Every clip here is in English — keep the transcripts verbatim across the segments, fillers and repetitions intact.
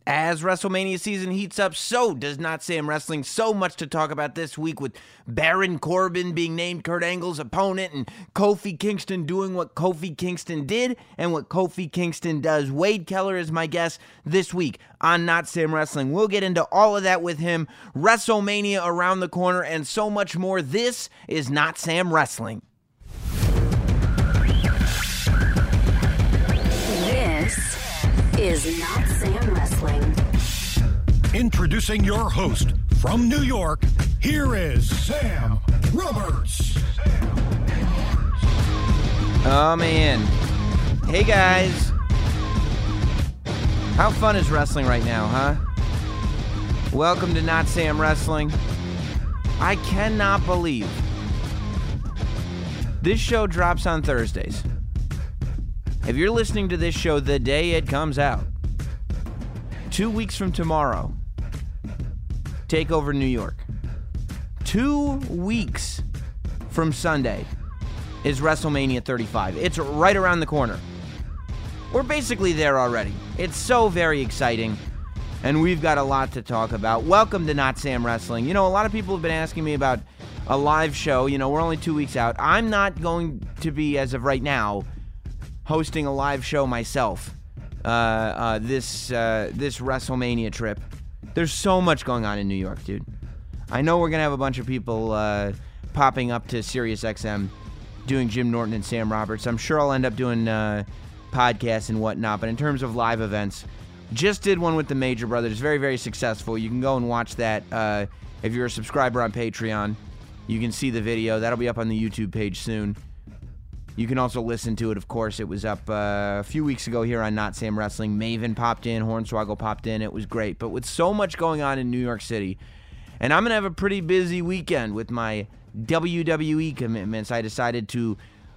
As WrestleMania season heats up, so does Not Sam Wrestling. So much to talk about this week with Baron Corbin being named Kurt Angle's opponent and Kofi Kingston doing what Kofi Kingston did and what Kofi Kingston does. Wade Keller is my guest this week on Not Sam Wrestling. We'll get into all of that with him, WrestleMania around the corner, and so much more. This is Not Sam Wrestling. This is Not Sam Wrestling. Introducing your host from New York, here is Sam Roberts. Oh, man. Hey, guys. How fun is wrestling right now, huh? Welcome to Not Sam Wrestling. I cannot believe this show drops on Thursdays. If you're listening to this show the day it comes out, two weeks from tomorrow, TakeOver New York. Two weeks from Sunday is WrestleMania thirty-five. It's right around the corner. We're basically there already. It's so very exciting, and we've got a lot to talk about. Welcome to Not Sam Wrestling. You know, a lot of people have been asking me about a live show. You know, we're only two weeks out. I'm not going to be, as of right now, hosting a live show myself uh, uh, this uh, this WrestleMania trip. There's so much going on in New York, dude. I know we're going to have a bunch of people uh, popping up to SiriusXM doing Jim Norton and Sam Roberts. I'm sure I'll end up doing uh, podcasts and whatnot, but in terms of live events, just did one with the Major Brothers. Very, very successful. You can go and watch that uh, if you're a subscriber on Patreon. You can see the video. That'll be up on the YouTube page soon. You can also listen to it, of course. It was up uh, a few weeks ago here on Not Sam Wrestling. Maven popped in, Hornswoggle popped in. It was great. But with so much going on in New York City, and I'm going to have a pretty busy weekend with my W W E commitments, I decided to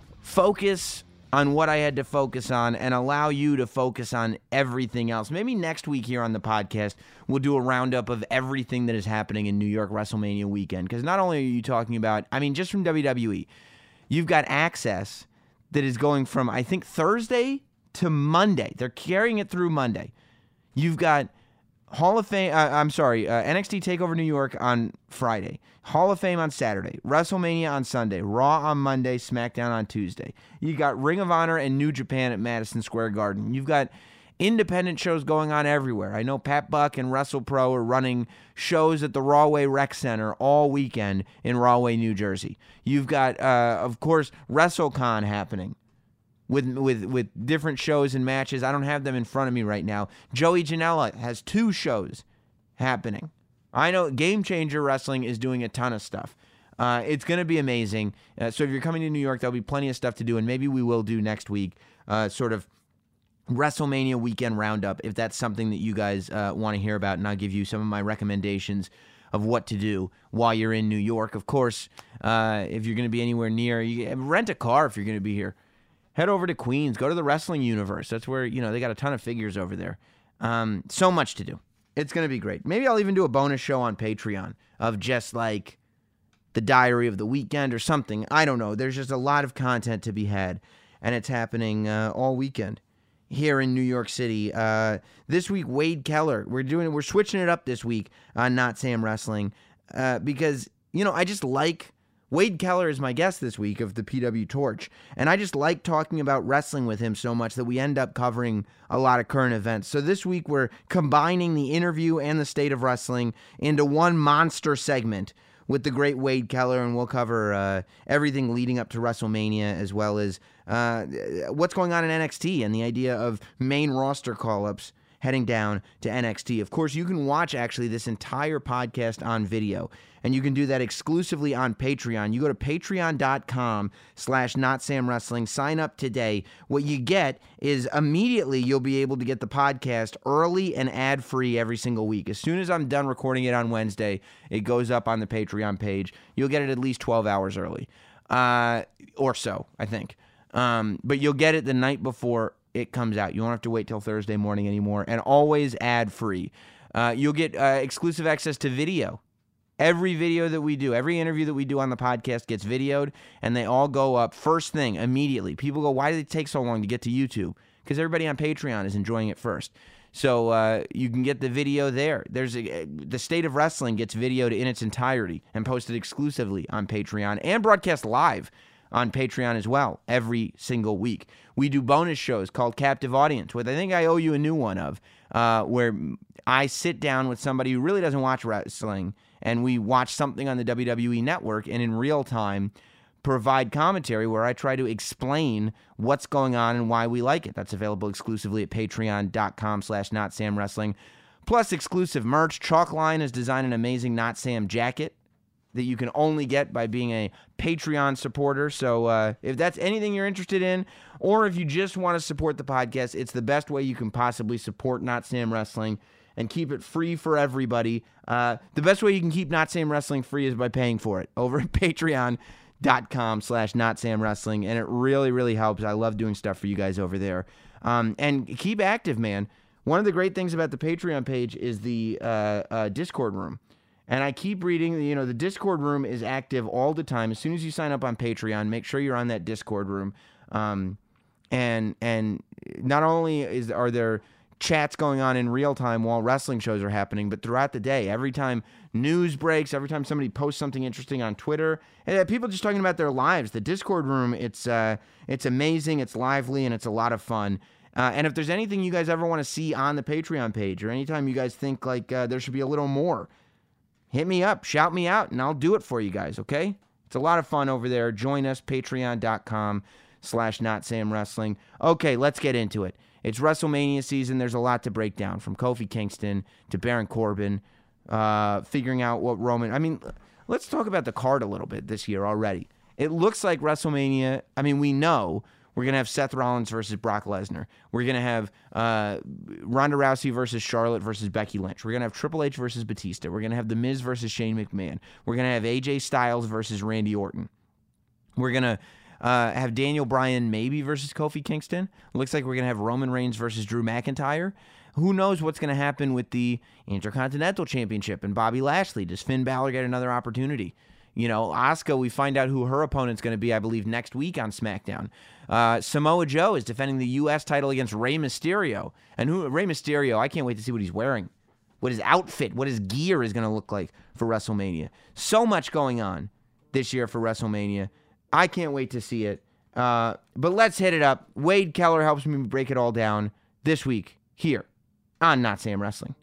focus on what I had to focus on and allow you to focus on everything else. Maybe next week here on the podcast, we'll do a roundup of everything that is happening in New York WrestleMania weekend. Because not only are you talking about, I mean, just from W W E, you've got Access that is going from, I think, Thursday to Monday. They're carrying it through Monday. You've got Hall of Fame, uh, I'm sorry, uh, N X T TakeOver New York on Friday. Hall of Fame on Saturday. WrestleMania on Sunday. Raw on Monday. SmackDown on Tuesday. You got Ring of Honor and New Japan at Madison Square Garden. You've got independent shows going on everywhere. I know Pat Buck and WrestlePro are running shows at the Rahway Rec Center all weekend in Rahway, New Jersey. You've got, uh, of course, WrestleCon happening with with with different shows and matches. I don't have them in front of me right now. Joey Janela has two shows happening. I know Game Changer Wrestling is doing a ton of stuff. Uh, it's going to be amazing. Uh, so if you're coming to New York, there'll be plenty of stuff to do, and maybe we will do next week uh, sort of WrestleMania weekend roundup, if that's something that you guys uh, want to hear about, and I'll give you some of my recommendations of what to do while you're in New York. Of course, uh, if you're going to be anywhere near, you rent a car if you're going to be here. Head over to Queens. Go to the Wrestling Universe. That's where, you know, they got a ton of figures over there. Um, so much to do. It's going to be great. Maybe I'll even do a bonus show on Patreon of just like the diary of the weekend or something. I don't know. There's just a lot of content to be had, and it's happening uh, all weekend here in New York City. Uh, this week, Wade Keller. We're doing. We're switching it up this week on Not Sam Wrestling uh, because, you know, I just like Wade Keller is my guest this week of the P W Torch, and I just like talking about wrestling with him so much that we end up covering a lot of current events. So this week we're combining the interview and the state of wrestling into one monster segment with the great Wade Keller, and we'll cover uh, everything leading up to WrestleMania, as well as uh, what's going on in N X T and the idea of main roster call-ups heading down to N X T. Of course, you can watch actually this entire podcast on video, and you can do that exclusively on Patreon. You go to patreon.com slash notsamwrestling. Sign up today. What you get is immediately you'll be able to get the podcast early and ad-free every single week. As soon as I'm done recording it on Wednesday, it goes up on the Patreon page. You'll get it at least twelve hours early, uh, or so, I think. Um, but you'll get it the night before it comes out. You won't have to wait till Thursday morning anymore, and always ad-free. Uh, you'll get uh, exclusive access to video. Every video that we do, every interview that we do on the podcast gets videoed, and they all go up first thing, immediately. People go, why did it take so long to get to YouTube? Because everybody on Patreon is enjoying it first. So uh, you can get the video there. There's a, the State of Wrestling gets videoed in its entirety and posted exclusively on Patreon and broadcast live on Patreon as well every single week. We do bonus shows called Captive Audience, which I think I owe you a new one of, uh, where I sit down with somebody who really doesn't watch wrestling, and we watch something on the W W E Network, and in real time provide commentary where I try to explain what's going on and why we like it. That's available exclusively at patreon.com slash notsamwrestling. Plus exclusive merch. Chalkline has designed an amazing Not Sam jacket that you can only get by being a Patreon supporter. So uh, if that's anything you're interested in, or if you just want to support the podcast, it's the best way you can possibly support Not Sam Wrestling and keep it free for everybody. Uh, the best way you can keep Not Sam Wrestling free is by paying for it over at patreon.com slash Not Sam Wrestling, and it really, really helps. I love doing stuff for you guys over there. Um, and keep active, man. One of the great things about the Patreon page is the uh, uh, Discord room. And I keep reading, you know, the Discord room is active all the time. As soon as you sign up on Patreon, make sure you're on that Discord room. Um, and and not only is are there chats going on in real time while wrestling shows are happening, but throughout the day, every time news breaks, every time somebody posts something interesting on Twitter, and people just talking about their lives. The Discord room, it's uh, it's amazing, it's lively, and it's a lot of fun. Uh, and if there's anything you guys ever want to see on the Patreon page, or anytime you guys think like uh, there should be a little more, hit me up, shout me out, and I'll do it for you guys, okay? It's a lot of fun over there. Join us, patreon.com slash Not Sam Wrestling. Okay, let's get into it. It's WrestleMania season. There's a lot to break down, from Kofi Kingston to Baron Corbin, uh, figuring out what Roman... I mean, let's talk about the card a little bit this year already. It looks like WrestleMania... I mean, we know we're going to have Seth Rollins versus Brock Lesnar. We're going to have uh, Ronda Rousey versus Charlotte versus Becky Lynch. We're going to have Triple H versus Batista. We're going to have The Miz versus Shane McMahon. We're going to have A J Styles versus Randy Orton. We're going to uh, have Daniel Bryan maybe versus Kofi Kingston. Looks like we're going to have Roman Reigns versus Drew McIntyre. Who knows what's going to happen with the Intercontinental Championship and Bobby Lashley? Does Finn Balor get another opportunity? You know, Asuka, we find out who her opponent's going to be, I believe, next week on SmackDown. Uh, Samoa Joe is defending the U S title against Rey Mysterio. And who Rey Mysterio, I can't wait to see what he's wearing, what his outfit, what his gear is going to look like for WrestleMania. So much going on this year for WrestleMania. I can't wait to see it. Uh, but let's hit it up. Wade Keller helps me break it all down this week here on Not Sam Wrestling.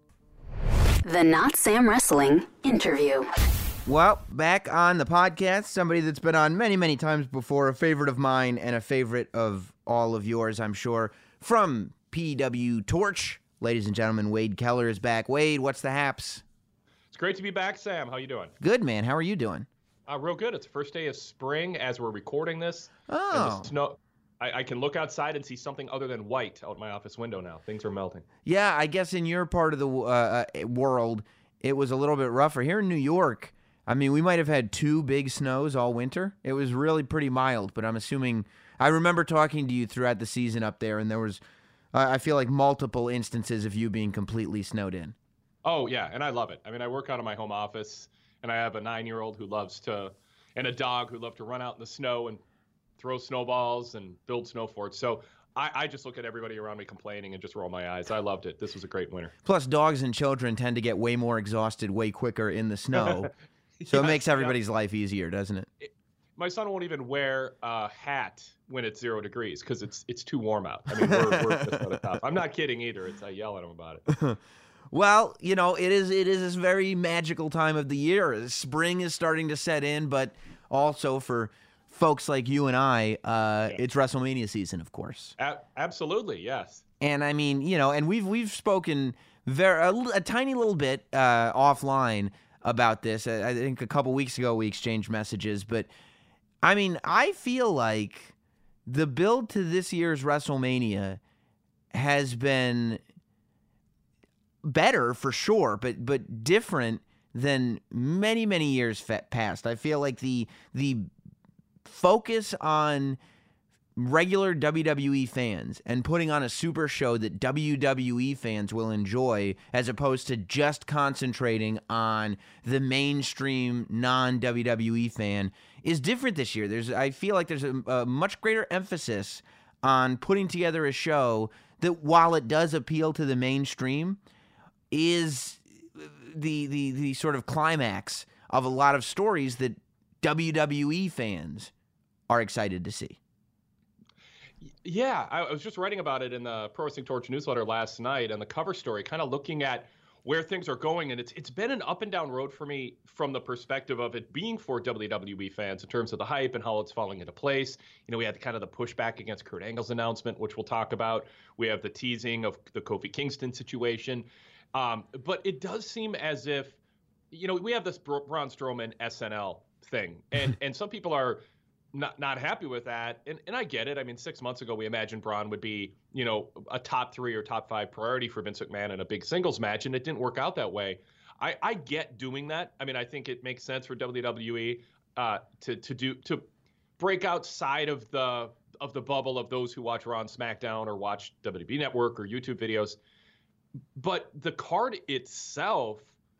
The Not Sam Wrestling interview. Well, back on the podcast, somebody that's been on many, many times before, a favorite of mine and a favorite of all of yours, I'm sure, from P W Torch. Ladies and gentlemen, Wade Keller is back. Wade, what's the haps? It's great to be back, Sam. How you doing? Good, man. How are you doing? Uh, real good. It's the first day of spring as we're recording this. Oh. And the snow, I, I can look outside and see something other than white out my office window now. Things are melting. Yeah, I guess in your part of the uh, world, it was a little bit rougher. Here in New York, I mean, we might have had two big snows all winter. It was really pretty mild, but I'm assuming... I remember talking to you throughout the season up there, and there was, uh, I feel like, multiple instances of you being completely snowed in. Oh, yeah, and I love it. I mean, I work out of my home office, and I have a nine-year-old who loves to... and a dog who love to run out in the snow and throw snowballs and build snow forts. So I, I just look at everybody around me complaining and just roll my eyes. I loved it. This was a great winter. Plus, dogs and children tend to get way more exhausted way quicker in the snow. So Yes, it makes everybody's yeah. life easier, doesn't it? it? My son won't even wear a hat when it's zero degrees because it's it's too warm out. I mean, we're, we're just at the top. I'm not kidding either. It's I yell at him about it. Well, you know, it is it is this very magical time of the year. Spring is starting to set in, but also for folks like you and I, uh, Yeah. it's WrestleMania season, of course. A- absolutely, yes. And I mean, you know, and we've we've spoken very a, l- a tiny little bit uh, offline about this. I, I think a couple weeks ago we exchanged messages, but I mean, I feel like the build to this year's WrestleMania has been better for sure, but but different than many many years fa- past. I feel like the the focus on regular W W E fans and putting on a super show that W W E fans will enjoy, as opposed to just concentrating on the mainstream non-W W E fan, is different this year. There's, I feel like there's a, a much greater emphasis on putting together a show that while it does appeal to the mainstream, is the the the sort of climax of a lot of stories that W W E fans are excited to see. Yeah, I was just writing about it in the Pro Wrestling Torch newsletter last night, and the cover story, kind of looking at where things are going, and it's it's been an up and down road for me from the perspective of it being for W W E fans in terms of the hype and how it's falling into place. You know, we had kind of the pushback against Kurt Angle's announcement, which we'll talk about. We have the teasing of the Kofi Kingston situation, um, but it does seem as if, you know, we have this Braun Strowman S N L thing, and and some people are not not happy with that, and and I get it. I mean, six months ago we imagined Braun would be, you know, a top three or top five priority for Vince McMahon in a big singles match, and it didn't work out that way. I I get doing that. I mean, I think it makes sense for W W E uh, to to do to break outside of the of the bubble of those who watch Raw and SmackDown or watch W W E Network or YouTube videos. But the card itself,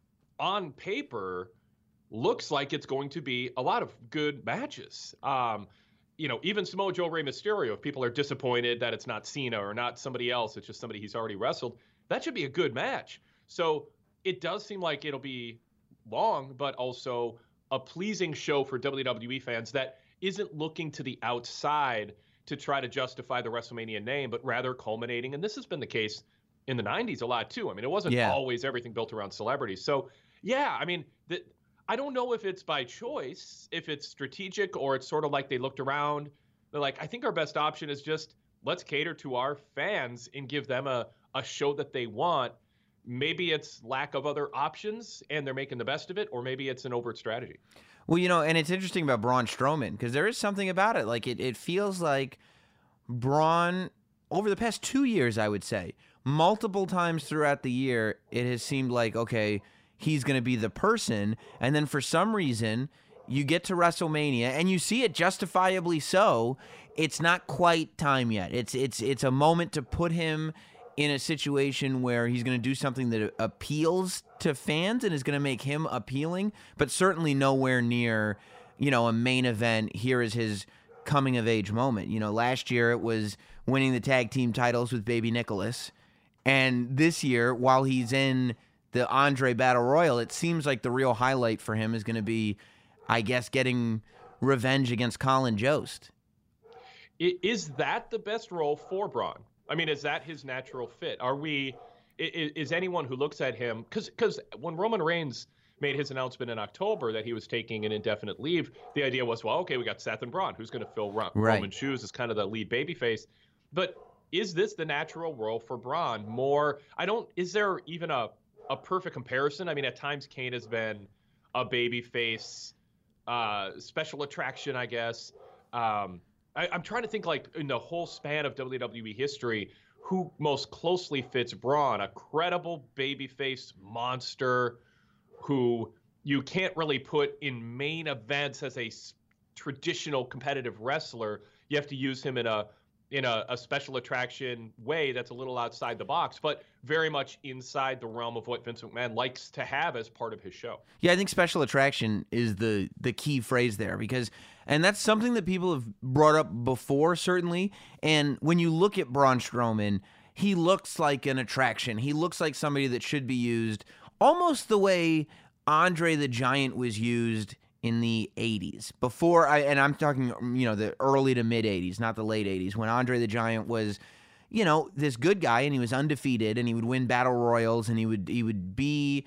on paper, looks like it's going to be a lot of good matches. Um, you know, even Samoa Joe, Rey Mysterio, if people are disappointed that it's not Cena or not somebody else, it's just somebody he's already wrestled, that should be a good match. So it does seem like it'll be long, but also a pleasing show for W W E fans that isn't looking to the outside to try to justify the WrestleMania name, but rather culminating, and this has been the case in the nineties a lot too. I mean, it wasn't yeah. always everything built around celebrities. So yeah, I mean, the, I don't know if it's by choice, if it's strategic, or it's sort of like they looked around. They're like, I think our best option is just let's cater to our fans and give them a, a show that they want. Maybe it's lack of other options and they're making the best of it, or maybe it's an overt strategy. Well, you know, and it's interesting about Braun Strowman because there is something about it. Like it, it feels like Braun, over the past two years, I would say, multiple times throughout the year, it has seemed like, okay, he's going to be the person, and then for some reason, you get to WrestleMania, and you see it justifiably so, it's not quite time yet. It's it's it's a moment to put him in a situation where he's going to do something that appeals to fans and is going to make him appealing, but certainly nowhere near, you know, a main event. Here is his coming-of-age moment. You know, last year it was winning the tag team titles with Baby Nicholas, and this year, while he's in the Andre Battle Royal, it seems like the real highlight for him is going to be, I guess, getting revenge against Colin Jost. Is that the best role for Braun? I mean, is that his natural fit? Are we, is, is anyone who looks at him, because because when Roman Reigns made his announcement in October that he was taking an indefinite leave, the idea was, well, okay, we got Seth and Braun. Who's going to fill Ro- right. Roman's shoes as kind of the lead babyface? But is this the natural role for Braun? More, I don't, is there even a, a perfect comparison? I mean, at times Kane has been a babyface, uh, special attraction, I guess. Um, I, I'm trying to think, like, in the whole span of W W E history, who most closely fits Braun, a credible babyface monster who you can't really put in main events as a s- traditional competitive wrestler. You have to use him in a in a, a special attraction way that's a little outside the box, but very much inside the realm of what Vince McMahon likes to have as part of his show. Yeah, I think special attraction is the the key phrase there, because, and that's something that people have brought up before, certainly, and when you look at Braun Strowman, he looks like an attraction. He looks like somebody that should be used almost the way Andre the Giant was used in the eighties, before I, and I'm talking, you know, the early to mid eighties, not the late eighties, when Andre the Giant was, you know, this good guy, and he was undefeated, and he would win battle royals, and he would he would be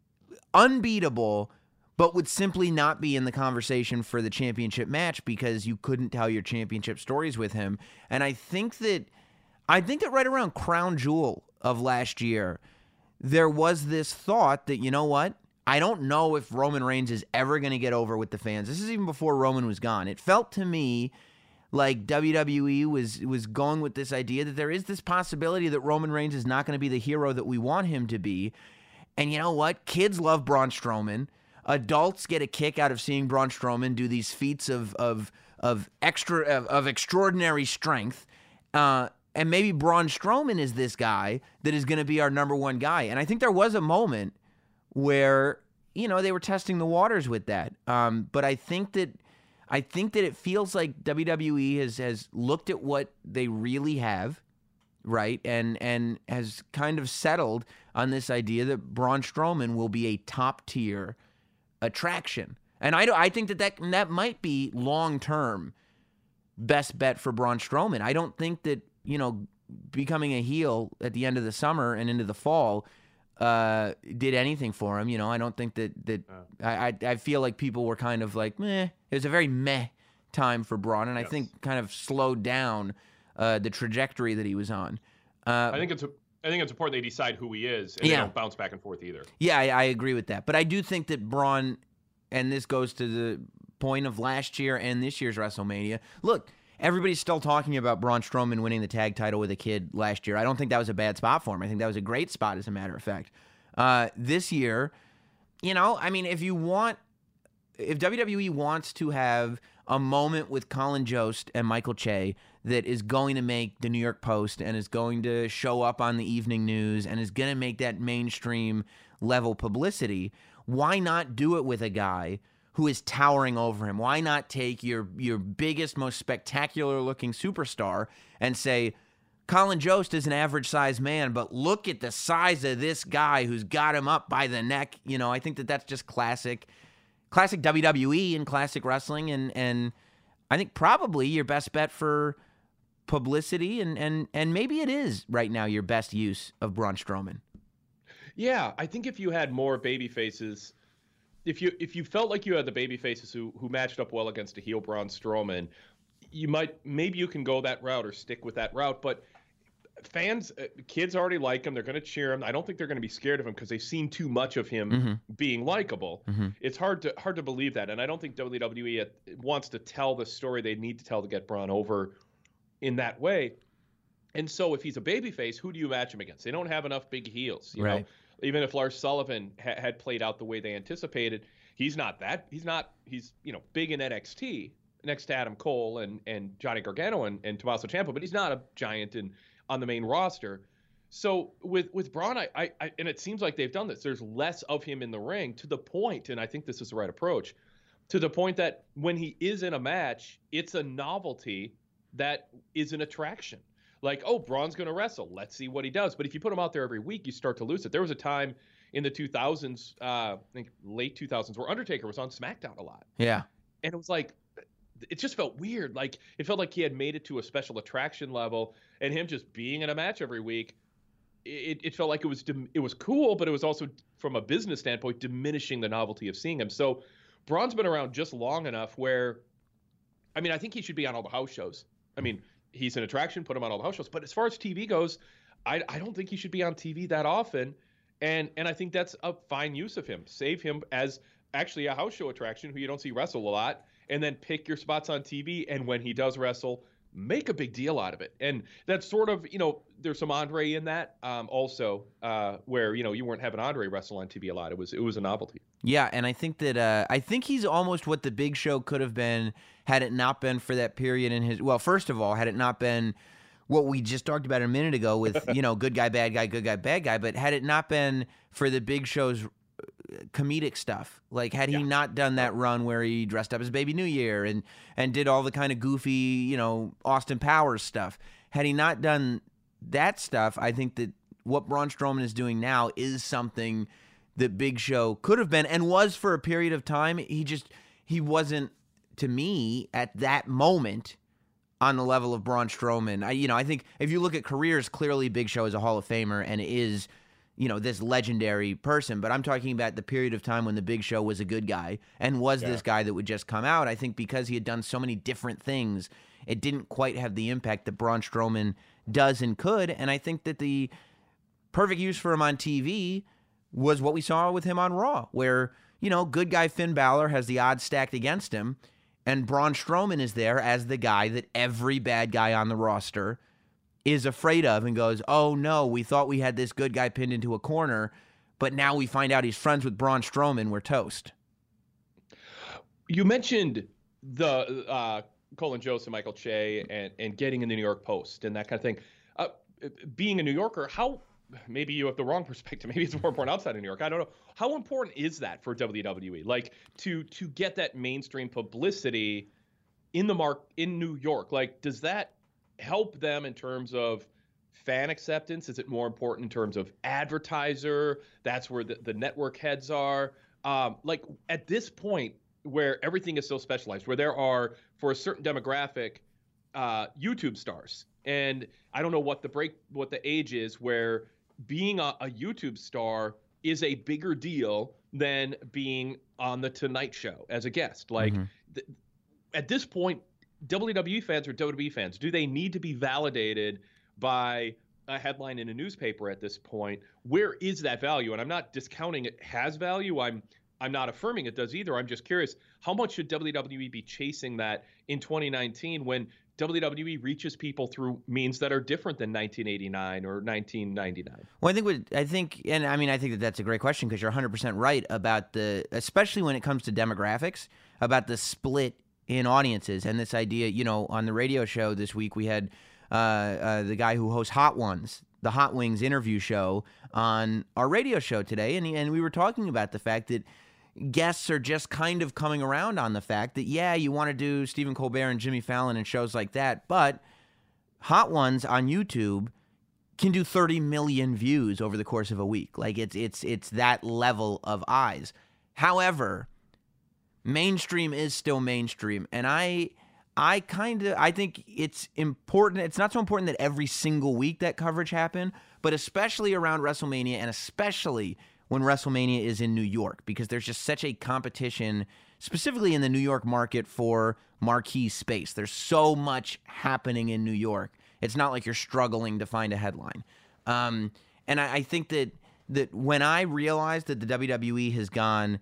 unbeatable, but would simply not be in the conversation for the championship match because you couldn't tell your championship stories with him. And I think that I think that right around Crown Jewel of last year, there was this thought that, you know what? I don't know if Roman Reigns is ever going to get over with the fans. This is even before Roman was gone. It felt to me like W W E was was going with this idea that there is this possibility that Roman Reigns is not going to be the hero that we want him to be. And you know what? Kids love Braun Strowman. Adults get a kick out of seeing Braun Strowman do these feats of of of extra of, of extraordinary strength. Uh, and maybe Braun Strowman is this guy that is going to be our number one guy. And I think there was a moment where, you know, they were testing the waters with that. Um, but I think that I think that it feels like W W E has has looked at what they really have right? And and has kind of settled on this idea that Braun Strowman will be a top-tier attraction. And I, I think that, that that might be long-term best bet for Braun Strowman. I don't think that, you know, becoming a heel at the end of the summer and into the fall uh, did anything for him. You know, I don't think that, that oh. I, I I feel like people were kind of like, meh. It was a very meh time for Braun, and yes. I think kind of slowed down uh, the trajectory that he was on. Uh, I think it's a, I think it's important they decide who he is, and yeah. they don't bounce back and forth either. Yeah, I, I agree with that. But I do think that Braun, and this goes to the point of last year and this year's WrestleMania. Look, everybody's still talking about Braun Strowman winning the tag title with a kid last year. I don't think that was a bad spot for him. I think that was a great spot, as a matter of fact. Uh, this year, you know, I mean, if you want, if W W E wants to have a moment with Colin Jost and Michael Che that is going to make the New York Post and is going to show up on the evening news and is going to make that mainstream level publicity, why not do it with a guy who is towering over him? Why not take your your biggest, most spectacular-looking superstar and say, Colin Jost is an average-sized man, but look at the size of this guy who's got him up by the neck. You know, I think that that's just classic, classic W W E and classic wrestling, and and I think probably your best bet for publicity, and and and maybe it is right now your best use of Braun Strowman. Yeah, I think if you had more baby faces, if you if you felt like you had the baby faces who who matched up well against a heel Braun Strowman, you might maybe you can go that route or stick with that route. But fans, uh, kids already like him. They're going to cheer him. I don't think they're going to be scared of him because they've seen too much of him mm-hmm. being likable. Mm-hmm. It's hard to hard to believe that, and I don't think W W E wants to tell the story they need to tell to get Braun over in that way. And so, if he's a babyface, who do you match him against? They don't have enough big heels, you right. know. Even if Lars Sullivan ha- had played out the way they anticipated, he's not that. He's not. He's you know big in N X T next to Adam Cole and and Johnny Gargano and, and Tommaso Ciampa, but he's not a giant in on the main roster. So with with Braun, I, I, I and it seems like they've done this. There's less of him in the ring to the point, and I think this is the right approach, to the point that when he is in a match, it's a novelty that is an attraction. Like, oh, Braun's going to wrestle. Let's see what he does. But if you put him out there every week, you start to lose it. There was a time in the two thousands, uh, I think late two thousands, where Undertaker was on SmackDown a lot. Yeah. And it was like, it just felt weird. Like, it felt like he had made it to a special attraction level, and him just being in a match every week, it, it felt like it was it was cool, but it was also, from a business standpoint, diminishing the novelty of seeing him. So Braun's been around just long enough where, I mean, I think he should be on all the house shows. I mean, he's an attraction, put him on all the house shows. But as far as T V goes, I, I don't think he should be on T V that often. And and I think that's a fine use of him. Save him as actually a house show attraction who you don't see wrestle a lot, and then pick your spots on T V. And when he does wrestle, make a big deal out of it. And that's sort of, you know, there's some Andre in that um, also, uh, where, you know, you weren't having Andre wrestle on T V a lot. It was it was a novelty. Yeah, and I think that uh, I think he's almost what the Big Show could have been had it not been for that period in his. Well, first of all, had it not been what we just talked about a minute ago with, you know, good guy, bad guy, good guy, bad guy, but had it not been for the Big Show's comedic stuff, like had he yeah. not done that run where he dressed up as Baby New Year and and did all the kind of goofy, you know, Austin Powers stuff, had he not done that stuff, I think that what Braun Strowman is doing now is something that Big Show could have been and was for a period of time. He just he wasn't, to me, at that moment on the level of Braun Strowman. I, you know, I think if you look at careers, clearly Big Show is a Hall of Famer and is, you know, this legendary person. But I'm talking about the period of time when the Big Show was a good guy and was yeah. this guy that would just come out. I think because he had done so many different things, it didn't quite have the impact that Braun Strowman does and could. And I think that the perfect use for him on T V was what we saw with him on Raw, where, you know, good guy Finn Balor has the odds stacked against him, and Braun Strowman is there as the guy that every bad guy on the roster is afraid of and goes, oh no, we thought we had this good guy pinned into a corner, but now we find out he's friends with Braun Strowman, we're toast. You mentioned the uh, Colin Jost and Michael Che and, and getting in the New York Post and that kind of thing. Uh, being a New Yorker, how... Maybe you have the wrong perspective. Maybe it's more important outside of New York. I don't know. How important is that for W W E? Like to to get that mainstream publicity in the mark in New York. Like, does that help them in terms of fan acceptance? Is it more important in terms of advertiser? That's where the, the network heads are. Um, like at this point where everything is so specialized, where there are, for a certain demographic, uh, YouTube stars. And I don't know what the break, what the age is where being a, a YouTube star is a bigger deal than being on the Tonight Show as a guest. Like mm-hmm. th- at this point, W W E fans or W W E fans, do they need to be validated by a headline in a newspaper at this point? Where is that value? And I'm not discounting it has value. I'm I'm not affirming it does either. I'm just curious, how much should W W E be chasing that in twenty nineteen when W W E reaches people through means that are different than nineteen eighty-nine or nineteen ninety-nine? Well, I think what I think, and I mean, I think that that's a great question because you're one hundred percent right about the, especially when it comes to demographics, about the split in audiences and this idea. You know, on the radio show this week, we had uh, uh, the guy who hosts Hot Ones, the Hot Wings interview show, on our radio show today, and he, and we were talking about the fact that guests are just kind of coming around on the fact that, yeah, you want to do Stephen Colbert and Jimmy Fallon and shows like that, but Hot Ones on YouTube can do thirty million views over the course of a week. Like it's it's it's that level of eyes. However, mainstream is still mainstream, and I I kind of I think it's important. It's not so important that every single week that coverage happen, but especially around WrestleMania and especially when WrestleMania is in New York, because there's just such a competition, specifically in the New York market, for marquee space. There's so much happening in New York. It's not like you're struggling to find a headline. Um, and I, I think that that when I realized that the W W E has gone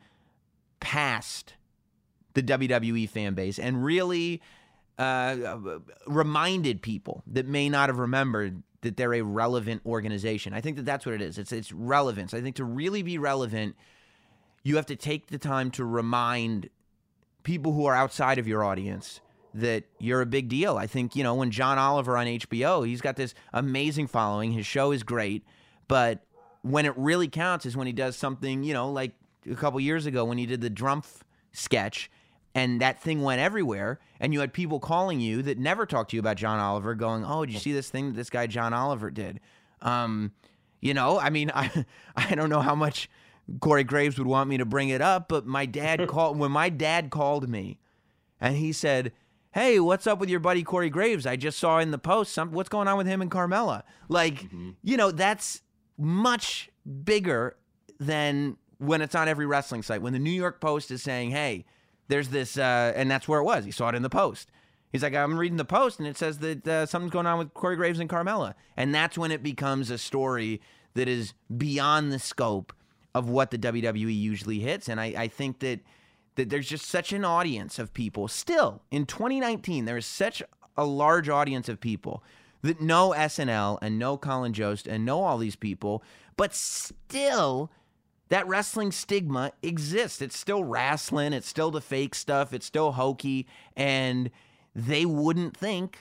past the W W E fan base and really uh, reminded people that may not have remembered that they're a relevant organization. I think that that's what it is. It's it's relevance. I think to really be relevant, you have to take the time to remind people who are outside of your audience that you're a big deal. I think, you know, when John Oliver on H B O, he's got this amazing following. His show is great, but when it really counts is when he does something, you know, like a couple years ago when he did the Drumpf sketch, and that thing went everywhere, and you had people calling you that never talked to you about John Oliver going, oh, did you see this thing that this guy John Oliver did? Um, you know, I mean, I I don't know how much Corey Graves would want me to bring it up, but my dad called, when my dad called me, and he said, hey, what's up with your buddy Corey Graves? I just saw in the post, some, what's going on with him and Carmella? Like, mm-hmm. you know, that's much bigger than when it's on every wrestling site. When the New York Post is saying, hey, there's this, uh, and that's where it was. He saw it in the Post. He's like, I'm reading the Post, and it says that uh, something's going on with Corey Graves and Carmella. And that's when it becomes a story that is beyond the scope of what the W W E usually hits. And I, I think that that there's just such an audience of people. Still, in twenty nineteen, there is such a large audience of people that know S N L and know Colin Jost and know all these people, but still that wrestling stigma exists. It's still wrestling. It's still the fake stuff. It's still hokey. And they wouldn't think,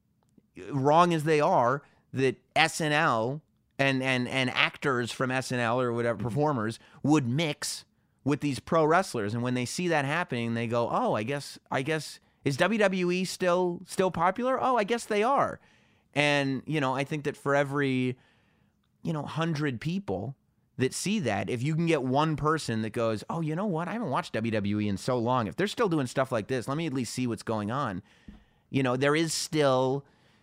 wrong as they are, that S N L and, and, and actors from S N L or whatever, performers, would mix with these pro wrestlers. And when they see that happening, they go, oh, I guess, I guess, is W W E still still popular? Oh, I guess they are. And, you know, I think that for every, you know, hundred people that see that, if you can get one person that goes, oh, you know what, I haven't watched W W E in so long. If they're still doing stuff like this, let me at least see what's going on. You know, there is still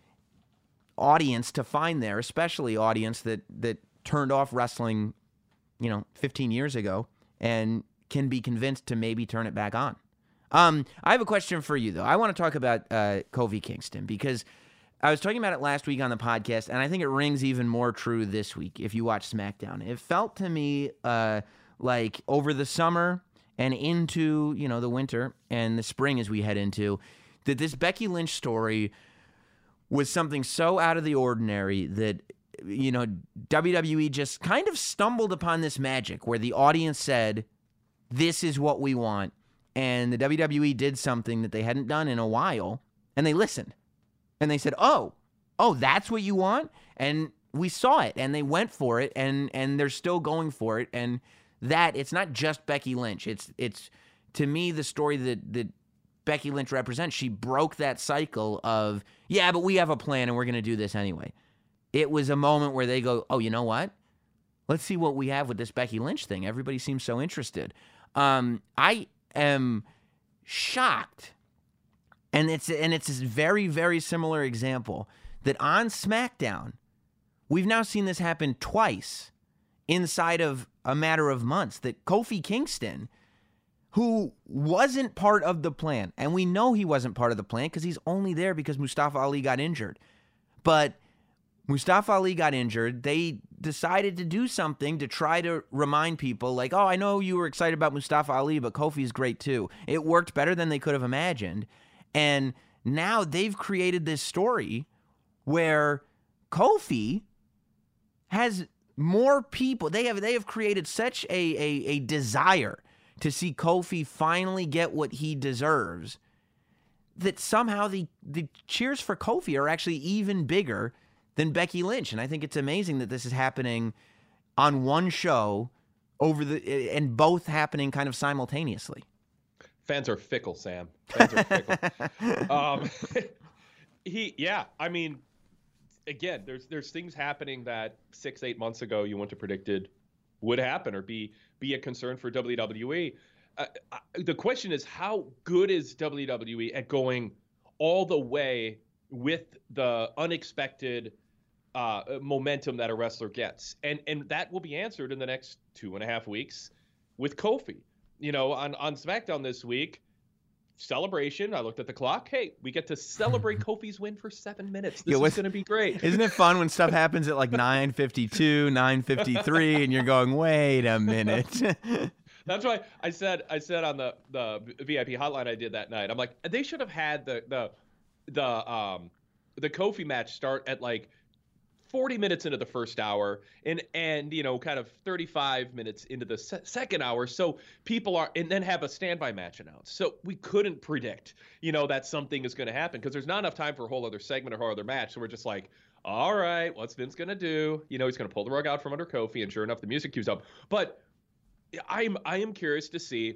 audience to find there, especially audience that that turned off wrestling, you know, fifteen years ago and can be convinced to maybe turn it back on. Um, I have a question for you, though. I want to talk about uh, Kofi Kingston because I was talking about it last week on the podcast, and I think it rings even more true this week if you watch SmackDown. It felt to me uh, like over the summer and into, you know, the winter and the spring as we head into, that this Becky Lynch story was something so out of the ordinary that, you know, W W E just kind of stumbled upon this magic where the audience said, this is what we want. And the W W E did something that they hadn't done in a while, and they listened. And they said, oh, oh, that's what you want? And we saw it, and they went for it, and and they're still going for it. And that, it's not just Becky Lynch. It's, it's to me, the story that, that Becky Lynch represents. She broke that cycle of, yeah, but we have a plan, and we're going to do this anyway. it was a moment where they go, oh, you know what? Let's see what we have with this Becky Lynch thing. Everybody seems so interested. Um, I am shocked, and it's and it's a very, very similar example, that on SmackDown, we've now seen this happen twice inside of a matter of months, that Kofi Kingston, who wasn't part of the plan, and we know he wasn't part of the plan because he's only there because Mustafa Ali got injured, but Mustafa Ali got injured. They decided to do something to try to remind people, like, oh, I know you were excited about Mustafa Ali, but Kofi's great too. It worked better than they could have imagined. And now they've created this story where Kofi has more people. They have they have created such a, a, a desire to see Kofi finally get what he deserves that somehow the, the cheers for Kofi are actually even bigger than Becky Lynch. And I think it's amazing that this is happening on one show over the and both happening kind of simultaneously. Fans are fickle, Sam. Fans are fickle. um, he, yeah, I mean, again, there's there's things happening that six, eight months ago you wouldn't have predicted would happen or be be a concern for W W E. Uh, the question is, how good is W W E at going all the way with the unexpected uh, momentum that a wrestler gets? And and that will be answered in the next two and a half weeks with Kofi. You know, on, on SmackDown this week, celebration. I looked at the clock. Hey, we get to celebrate Kofi's win for seven minutes. This yeah, is going to be great. Isn't it fun when stuff happens at like nine fifty-two, nine fifty-three, and you're going, wait a minute. That's why I said I said on the, the V I P hotline I did that night, I'm like, they should have had the the the um the Kofi match start at like forty minutes into the first hour and and you know kind of thirty-five minutes into the se- second hour, so people are, and then have a standby match announced, so we couldn't predict you know that something is going to happen because there's not enough time for a whole other segment or whole other match. So we're just like, all right, what's Vince going to do? You know, he's going to pull the rug out from under Kofi, and sure enough, the music cues up. But I'm I am curious to see,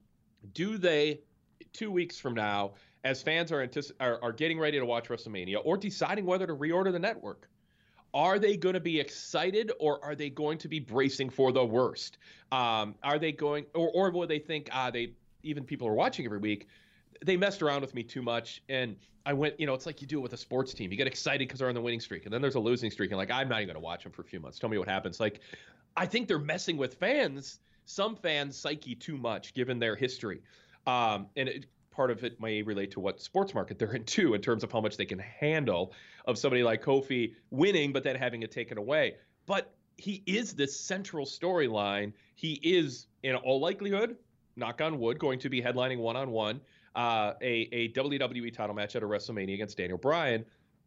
do they two weeks from now, as fans are antici- are, are getting ready to watch WrestleMania or deciding whether to reorder the network, are they going to be excited or are they going to be bracing for the worst? Um, are they going, or, or will they think, ah, they, even people are watching every week, they messed around with me too much. And I went, you know, it's like you do it with a sports team. You get excited because they're on the winning streak. And then there's a losing streak. And like, I'm not even going to watch them for a few months. Tell me what happens. Like, I think they're messing with fans, some fans' psyche too much given their history. Um, and it, part of it may relate to what sports market they're in too, in terms of how much they can handle of somebody like Kofi winning, but then having it taken away. But he is this central storyline. He is, in all likelihood, knock on wood, going to be headlining one-on-one uh, a, a W W E title match at a WrestleMania against Daniel Bryan.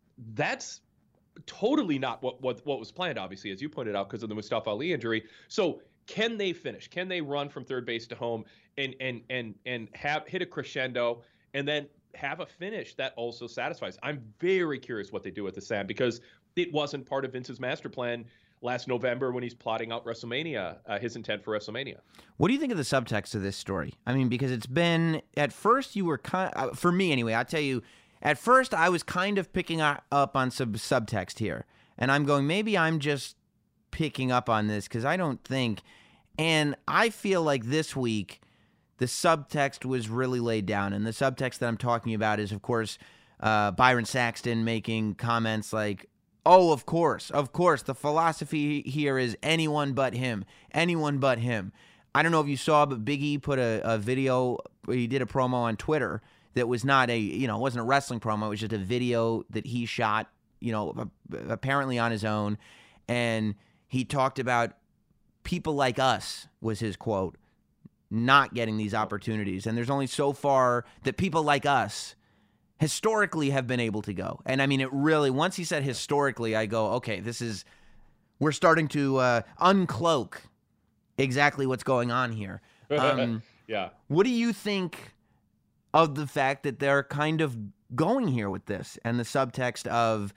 That's totally not what, what, what was planned, obviously, as you pointed out, because of the Mustafa Ali injury. So can they finish? Can they run from third base to home and and and and have hit a crescendo and then have a finish that also satisfies? I'm very curious what they do with the Sam, because it wasn't part of Vince's master plan last November when he's plotting out WrestleMania, uh, his intent for WrestleMania. What do you think of the subtext of this story? I mean, because it's been, at first you were kind of, for me anyway, I'll tell you, at first I was kind of picking up on some subtext here. And I'm going, maybe I'm just picking up on this because I don't think, and I feel like this week the subtext was really laid down. And the subtext that I'm talking about is, of course, uh, Byron Saxton making comments like, oh, of course, of course, the philosophy here is anyone but him, anyone but him. I don't know if you saw, but Big E put a, a video, he did a promo on Twitter that was not a, you know, it wasn't a wrestling promo, it was just a video that he shot, you know, apparently on his own. And he talked about people like us, was his quote, not getting these opportunities. And there's only so far that people like us historically have been able to go. And I mean, it really, once he said historically, I go, okay, this is, we're starting to uh, uncloak exactly what's going on here. Um, yeah. What do you think of the fact that they're kind of going here with this and the subtext of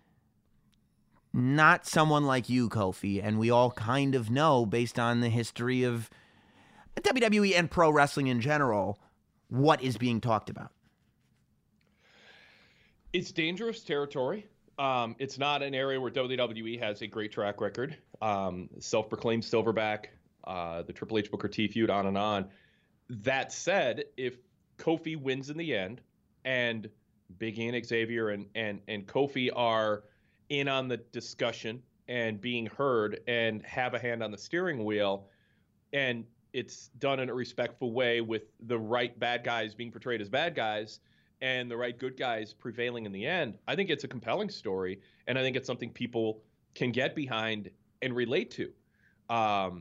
not someone like you, Kofi, and we all kind of know based on the history of W W E and pro wrestling in general, what is being talked about? It's dangerous territory. Um, it's not an area where W W E has a great track record. Um, self-proclaimed silverback, uh, the Triple H Booker T feud, on and on. That said, if Kofi wins in the end, and Big E and Xavier and and and Kofi are in on the discussion and being heard and have a hand on the steering wheel, and it's done in a respectful way with the right bad guys being portrayed as bad guys and the right good guys prevailing in the end, I think it's a compelling story, and I think it's something people can get behind and relate to. Um,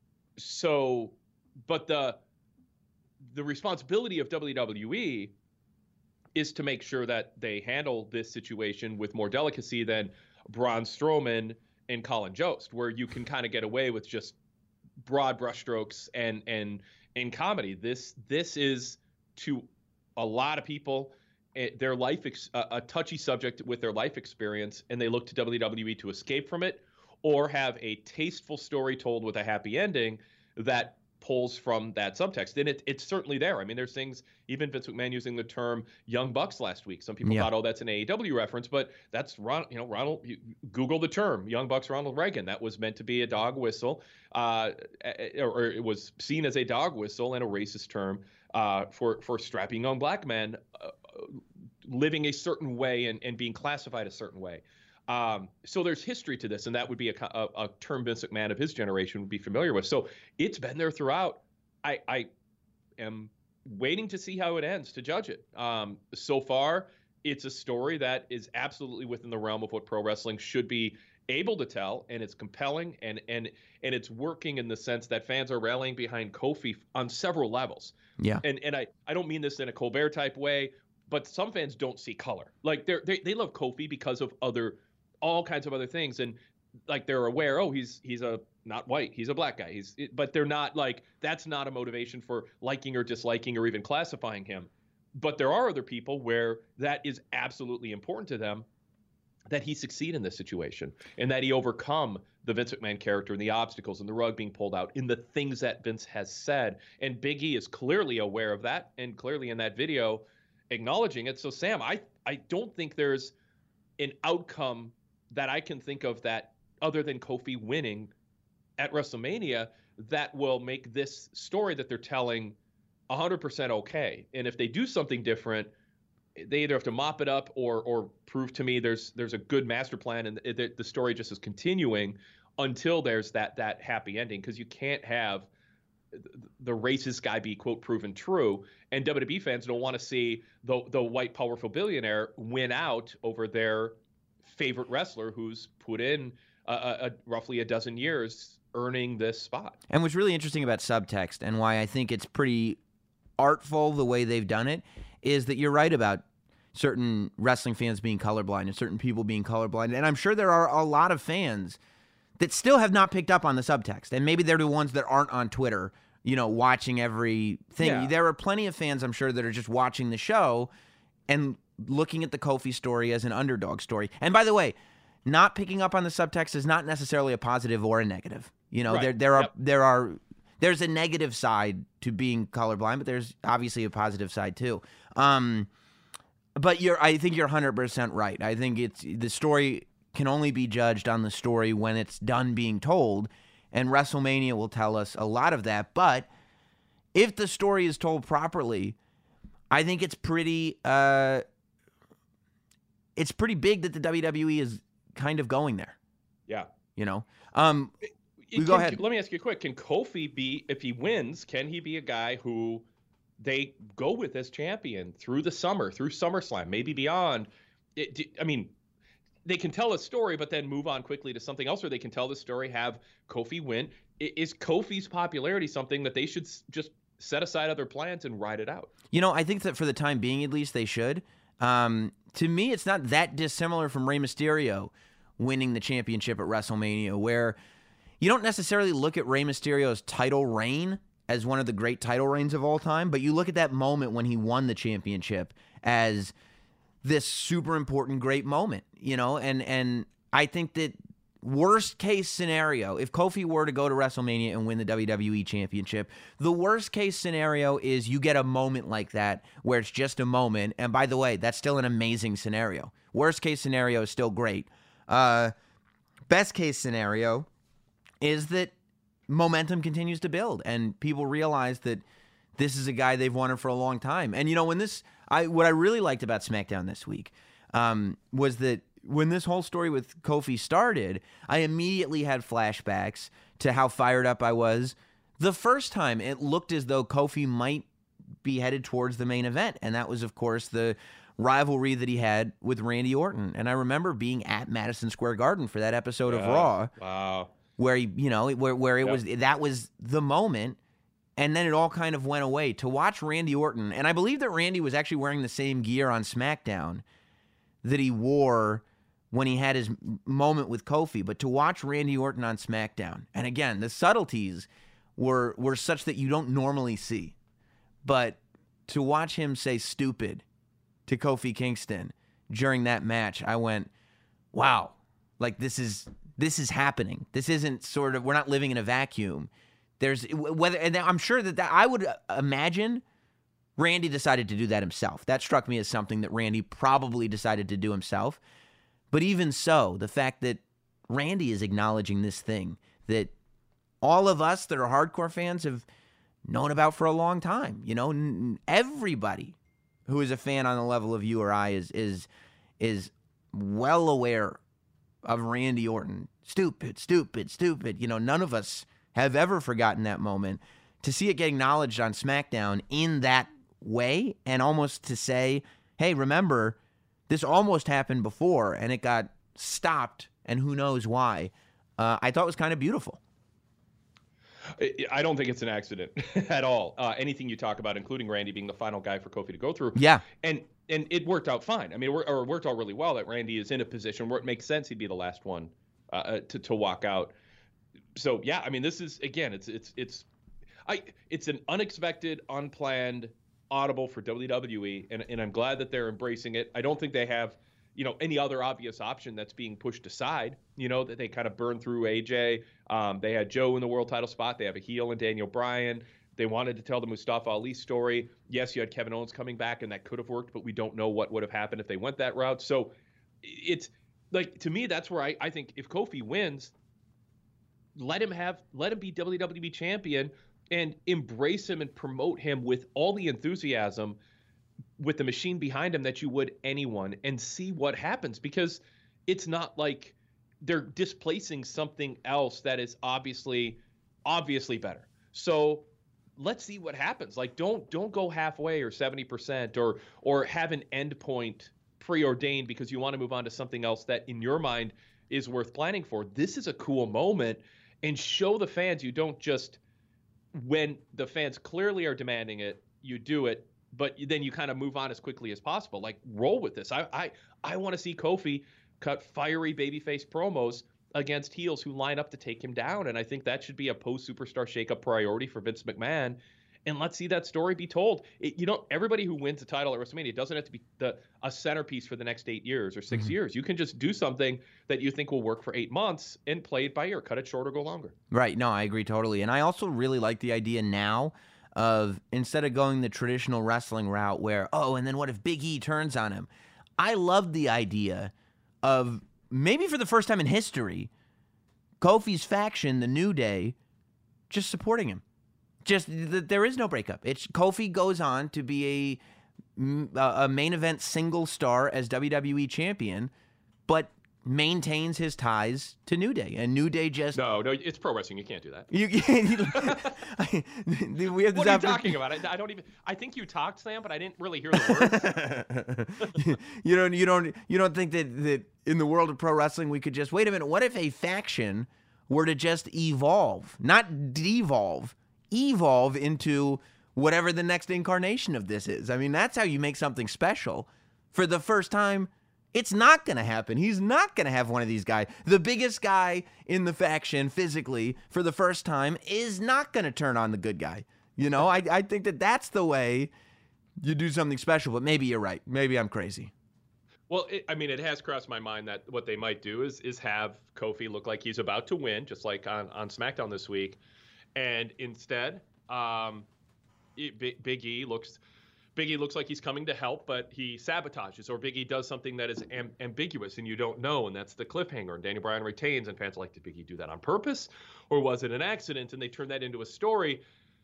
so, but the the responsibility of W W E is to make sure that they handle this situation with more delicacy than Braun Strowman and Colin Jost, where you can kind of get away with just broad brushstrokes and and in comedy. This this is, to a lot of people, it, their life ex, a, a touchy subject with their life experience, and they look to W W E to escape from it, or have a tasteful story told with a happy ending that pulls from that subtext. And it, it's certainly there. I mean, there's things, even Vince McMahon using the term Young Bucks last week. Some people yeah. thought, oh, that's an A E W reference, but that's Ron, you know, Ronald, you Google the term Young Bucks Ronald Reagan. That was meant to be a dog whistle, uh, or, or it was seen as a dog whistle and a racist term uh, for, for strapping young black men uh, living a certain way and, and being classified a certain way. Um, so there's history to this, and that would be a, a, a term Vince McMahon of his generation would be familiar with. So it's been there throughout. I, I am waiting to see how it ends to judge it. Um, so far, it's a story that is absolutely within the realm of what pro wrestling should be able to tell, and it's compelling, and and and it's working in the sense that fans are rallying behind Kofi on several levels. Yeah. And and I, I don't mean this in a Colbert type way, but some fans don't see color. Like they're, they they love Kofi because of other all kinds of other things, and like they're aware, oh, he's he's a not white, he's a black guy, he's but they're not like, that's not a motivation for liking or disliking or even classifying him. But there are other people where that is absolutely important to them, that he succeed in this situation and that he overcome the Vince McMahon character and the obstacles and the rug being pulled out in the things that Vince has said. And Big E is clearly aware of that, and clearly in that video acknowledging it. So Sam, I I don't think there's an outcome that I can think of that, other than Kofi winning at WrestleMania, that will make this story that they're telling one hundred percent okay. And if they do something different, they either have to mop it up or or prove to me there's there's a good master plan, and the, the story just is continuing until there's that that happy ending. Because you can't have the racist guy be, quote, proven true, and W W E fans don't want to see the the white powerful billionaire win out over their favorite wrestler who's put in a, a, a roughly a dozen years earning this spot. And what's really interesting about subtext, and why I think it's pretty artful the way they've done it, is that you're right about certain wrestling fans being colorblind and certain people being colorblind. And I'm sure there are a lot of fans that still have not picked up on the subtext. And maybe they're the ones that aren't on Twitter, you know, watching everything. Yeah. There are plenty of fans, I'm sure, that are just watching the show and looking at the Kofi story as an underdog story. And by the way, not picking up on the subtext is not necessarily a positive or a negative. You know, right. there there are Yep. there are there's a negative side to being colorblind, but there's obviously a positive side too. Um, but you're I think you're one hundred percent right. I think it's the story can only be judged on the story when it's done being told, and WrestleMania will tell us a lot of that. But if the story is told properly, I think it's pretty uh, it's pretty big that the W W E is kind of going there. Yeah. You know? Um, It, you can, go ahead. Let me ask you quick. Can Kofi be, if he wins, can he be a guy who they go with as champion through the summer, through SummerSlam, maybe beyond? It, I mean, they can tell a story, but then move on quickly to something else, or they can tell the story, have Kofi win. Is Kofi's popularity something that they should just set aside other plans and ride it out? You know, I think that for the time being, at least, they should. Um, to me, it's not that dissimilar from Rey Mysterio winning the championship at WrestleMania, where you don't necessarily look at Rey Mysterio's title reign as one of the great title reigns of all time, but you look at that moment when he won the championship as this super important, great moment, you know, and, and I think that worst case scenario, if Kofi were to go to WrestleMania and win the W W E Championship, the worst case scenario is you get a moment like that where it's just a moment. And by the way, that's still an amazing scenario. Worst case scenario is still great. Uh, best case scenario is that momentum continues to build and people realize that this is a guy they've wanted for a long time. And, you know, when this, I what I really liked about SmackDown this week um, was that when this whole story with Kofi started, I immediately had flashbacks to how fired up I was the first time it looked as though Kofi might be headed towards the main event. And that was, of course, the rivalry that he had with Randy Orton. And I remember being at Madison Square Garden for that episode yeah. of Raw. Wow. Where he, you know, where, where it yep. was, that was the moment. And then it all kind of went away. To watch Randy Orton, and I believe that Randy was actually wearing the same gear on SmackDown that he wore when he had his moment with Kofi. But to watch Randy Orton on SmackDown, and again, the subtleties were were such that you don't normally see. But to watch him say stupid to Kofi Kingston during that match, I went, wow, like this is this is happening. This isn't sort of, we're not living in a vacuum. There's whether, and I'm sure that, that I would imagine Randy decided to do that himself. That struck me as something that Randy probably decided to do himself. But even so, the fact that Randy is acknowledging this thing that all of us that are hardcore fans have known about for a long time. You know, n- everybody who is a fan on the level of you or I is is is well aware of Randy Orton. Stupid, stupid, stupid. You know, none of us have ever forgotten that moment. To see it get acknowledged on SmackDown in that way and almost to say, hey, remember, this almost happened before and it got stopped and who knows why, uh, I thought was kind of beautiful. I don't think it's an accident at all. Uh, anything you talk about, including Randy being the final guy for Kofi to go through. Yeah. And and it worked out fine. I mean, it, or it worked out really well that Randy is in a position where it makes sense he'd be the last one uh, to to walk out. So yeah, I mean, this is again, it's it's it's, I it's an unexpected, unplanned audible for W W E, and and I'm glad that they're embracing it. I don't think they have, you know, any other obvious option that's being pushed aside. You know, that they kind of burned through A J. Um, they had Joe in the world title spot. They have a heel in Daniel Bryan. They wanted to tell the Mustafa Ali story. Yes, you had Kevin Owens coming back, and that could have worked, but we don't know what would have happened if they went that route. So it's like, to me, that's where I, I think if Kofi wins, let him have, let him be W W E champion and embrace him and promote him with all the enthusiasm with the machine behind him that you would anyone, and see what happens, because it's not like they're displacing something else that is obviously, obviously better. So let's see what happens. Like, don't, don't go halfway or seventy percent or, or have an end point preordained because you want to move on to something else that in your mind is worth planning for. This is a cool moment, and show the fans you don't just, when the fans clearly are demanding it, you do it, but then you kind of move on as quickly as possible. Like, roll with this. I I, I want to see Kofi cut fiery babyface promos against heels who line up to take him down. And I think that should be a post-superstar shakeup priority for Vince McMahon. And let's see that story be told. It, you know, everybody who wins a title at WrestleMania, it doesn't have to be the, a centerpiece for the next eight years or six mm-hmm. years. You can just do something that you think will work for eight months and play it by ear, cut it short or go longer. Right. No, I agree totally. And I also really like the idea now of, instead of going the traditional wrestling route where, oh, and then what if Big E turns on him? I love the idea of, maybe for the first time in history, Kofi's faction, the New Day, just supporting him. Just, th- there is no breakup. It's Kofi goes on to be a, a main event single star as W W E champion, but maintains his ties to New Day. And New Day just... No, no, it's pro wrestling. You can't do that. You, you, we have this what are you talking about? I, I don't even... I think you talked, Sam, but I didn't really hear the words. you, you don't you don't you don't think that, that in the world of pro wrestling we could just... Wait a minute, what if a faction were to just evolve, not devolve, evolve into whatever the next incarnation of this is? I mean, that's how you make something special. For the first time, it's not going to happen. He's not going to have one of these guys. The biggest guy in the faction physically for the first time is not going to turn on the good guy. You know, I, I think that that's the way you do something special, but maybe you're right. Maybe I'm crazy. Well, it, I mean, it has crossed my mind that what they might do is is have Kofi look like he's about to win, just like on, on SmackDown this week, and instead, um, it, Big, Big E looks Big E looks like he's coming to help, but he sabotages, or Big E does something that is am- ambiguous and you don't know, and that's the cliffhanger. And Daniel Bryan retains, and fans are like, did Big E do that on purpose, or was it an accident? And they turn that into a story.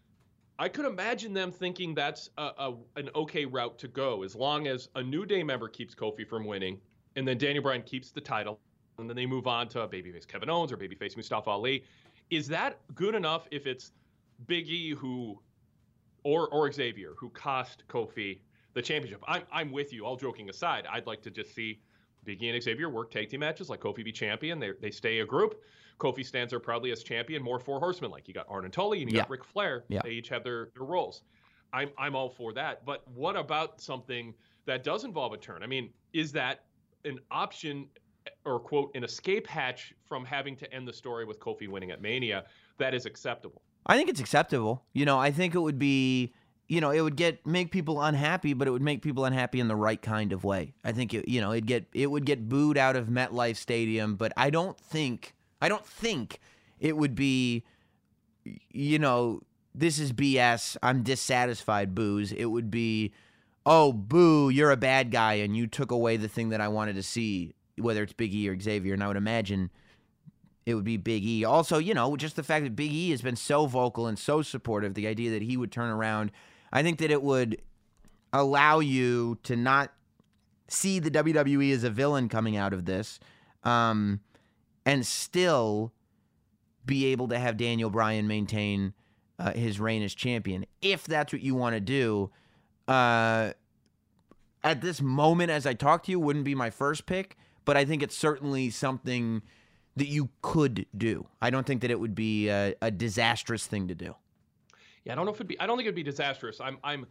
I could imagine them thinking that's a, a, an okay route to go, as long as a New Day member keeps Kofi from winning, and then Daniel Bryan keeps the title, and then they move on to babyface Kevin Owens or babyface Mustafa Ali. Is that good enough if it's Big E who, or or Xavier, who cost Kofi the championship? I'm I'm with you. All joking aside, I'd like to just see Big E and Xavier work tag team matches, like Kofi be champion. They they stay a group. Kofi stands there proudly as champion, more four horsemen. Like you got Arn and Tully and you Yeah. got Ric Flair. Yeah. They each have their, their roles. I'm I'm all for that. But what about something that does involve a turn? I mean, is that an option or, quote, an escape hatch from having to end the story with Kofi winning at Mania that is acceptable? I think it's acceptable. You know, I think it would be, you know, it would get make people unhappy, but it would make people unhappy in the right kind of way. I think it, you know, it'd get it would get booed out of MetLife Stadium, but I don't think I don't think it would be, you know, this is B S, I'm dissatisfied boos. It would be, oh, boo, you're a bad guy and you took away the thing that I wanted to see, whether it's Big E or Xavier. And I would imagine it would be Big E. Also, you know, just the fact that Big E has been so vocal and so supportive, the idea that he would turn around, I think that it would allow you to not see the W W E as a villain coming out of this, um, and still be able to have Daniel Bryan maintain uh, his reign as champion. If that's what you want to do, uh, at this moment, as I talk to you, wouldn't be my first pick, but I think it's certainly something that you could do. I don't think that it would be a, a disastrous thing to do. Yeah, I don't know if it'd be. I don't think it'd be disastrous. I'm I'm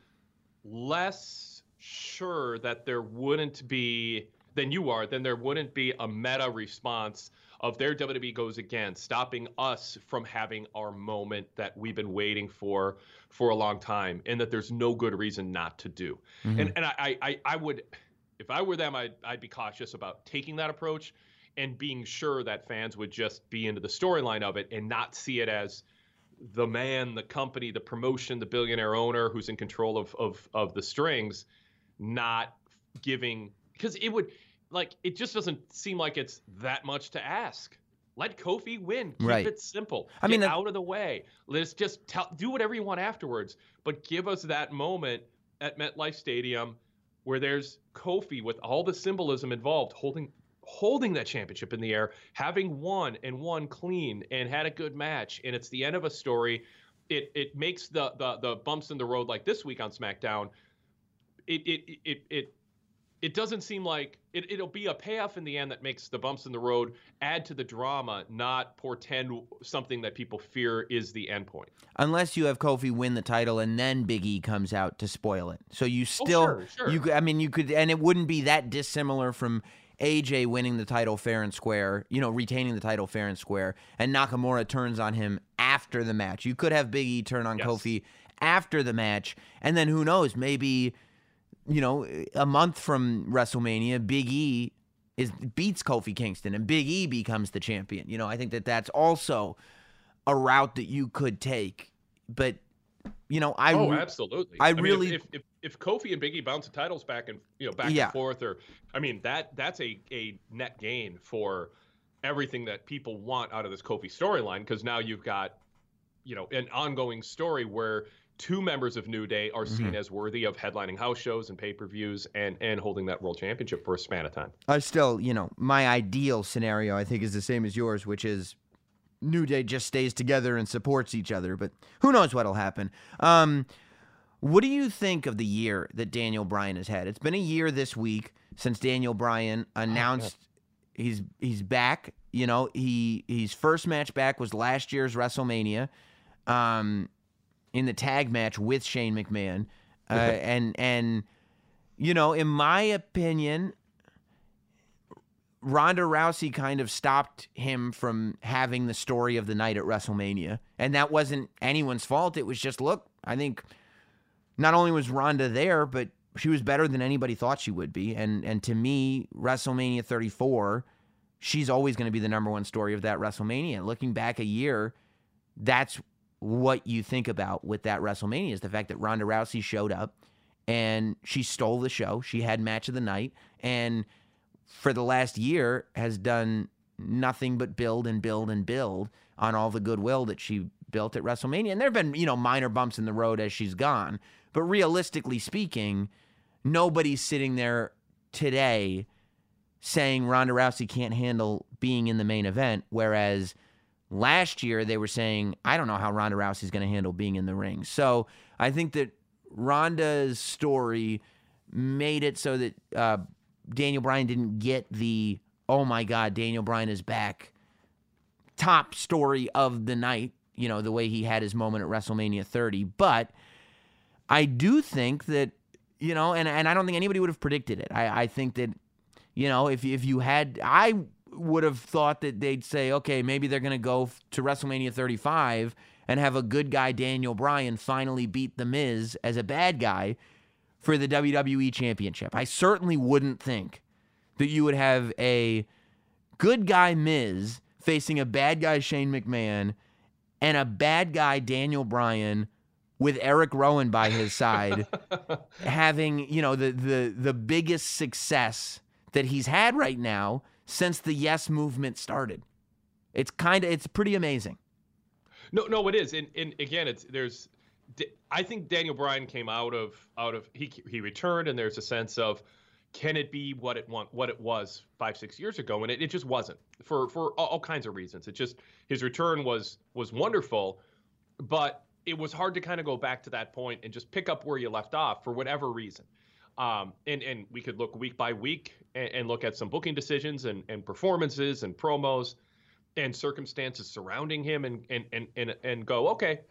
less sure that there wouldn't be than you are. Then there wouldn't be a meta response of their W W E goes again, stopping us from having our moment that we've been waiting for for a long time, and that there's no good reason not to do. Mm-hmm. And and I, I I would, if I were them, I'd I'd be cautious about taking that approach and being sure that fans would just be into the storyline of it and not see it as the man, the company, the promotion, the billionaire owner who's in control of of of the strings, not giving, because it would, like, it just doesn't seem like it's that much to ask. Let Kofi win. Keep right. it simple. I Get mean, out of the way. Let's just tell, do whatever you want afterwards, but give us that moment at MetLife Stadium where there's Kofi with all the symbolism involved, holding holding that championship in the air, having won and won clean and had a good match, and it's the end of a story. It it makes the the the bumps in the road like this week on SmackDown. It it it it it doesn't seem like it, it'll be a payoff in the end that makes the bumps in the road add to the drama, not portend something that people fear is the end point. Unless you have Kofi win the title and then Big E comes out to spoil it. So you still, oh, sure, sure. you I mean, you could, and it wouldn't be that dissimilar from A J winning the title fair and square, you know, retaining the title fair and square, and Nakamura turns on him after the match. You could have Big E turn on yes. Kofi after the match, and then who knows, maybe, you know, a month from WrestleMania, Big E is beats Kofi Kingston and Big E becomes the champion. You know, I think that that's also a route that you could take. But, you know, I oh, re- absolutely. I, I mean, really if, if if Kofi and Big E bounce the titles back and you know back yeah. and forth, or I mean that that's a a net gain for everything that people want out of this Kofi storyline, because now you've got, you know, an ongoing story where two members of New Day are seen mm-hmm. as worthy of headlining house shows and pay-per-views and and holding that world championship for a span of time. I still, you know, my ideal scenario I think is the same as yours, which is New Day just stays together and supports each other, but who knows what'll happen. Um, what do you think of the year that Daniel Bryan has had? It's been a year this week since Daniel Bryan announced oh, yeah. he's he's back. You know, he his first match back was last year's WrestleMania, um, in the tag match with Shane McMahon, uh, and and you know, in my opinion, Ronda Rousey kind of stopped him from having the story of the night at WrestleMania. And that wasn't anyone's fault. It was just, look, I think not only was Ronda there, but she was better than anybody thought she would be. And and to me, WrestleMania thirty-four, she's always going to be the number one story of that WrestleMania. Looking back a year, that's what you think about with that WrestleMania, is the fact that Ronda Rousey showed up and she stole the show. She had match of the night, and for the last year has done nothing but build and build and build on all the goodwill that she built at WrestleMania. And there have been, you know, minor bumps in the road as she's gone. But realistically speaking, nobody's sitting there today saying Ronda Rousey can't handle being in the main event, whereas last year they were saying, I don't know how Ronda Rousey's going to handle being in the ring. So I think that Ronda's story made it so that uh, Daniel Bryan didn't get the, oh my God, Daniel Bryan is back, top story of the night, you know, the way he had his moment at WrestleMania thirty. But I do think that, you know, and, and I don't think anybody would have predicted it. I, I think that, you know, if, if you had, I would have thought that they'd say, okay, maybe they're going to go to WrestleMania thirty-five and have a good guy, Daniel Bryan, finally beat The Miz as a bad guy for the W W E Championship. I certainly wouldn't think that you would have a good guy, Miz, facing a bad guy, Shane McMahon, and a bad guy, Daniel Bryan, with Eric Rowan by his side, having, you know, the, the, the biggest success that he's had right now since the Yes Movement started. It's kind of, it's pretty amazing. No, no, it is. And, and again, it's, there's, I think Daniel Bryan came out of, out of, he, he returned, and there's a sense of, can it be what it want, what it was five, six years ago? And it, it just wasn't, for, for all, all kinds of reasons. It just, his return was, was wonderful, but it was hard to kind of go back to that point and just pick up where you left off for whatever reason. Um, and, and we could look week by week and, and look at some booking decisions and, and performances and promos and circumstances surrounding him, and, and, and, and, and go, okay,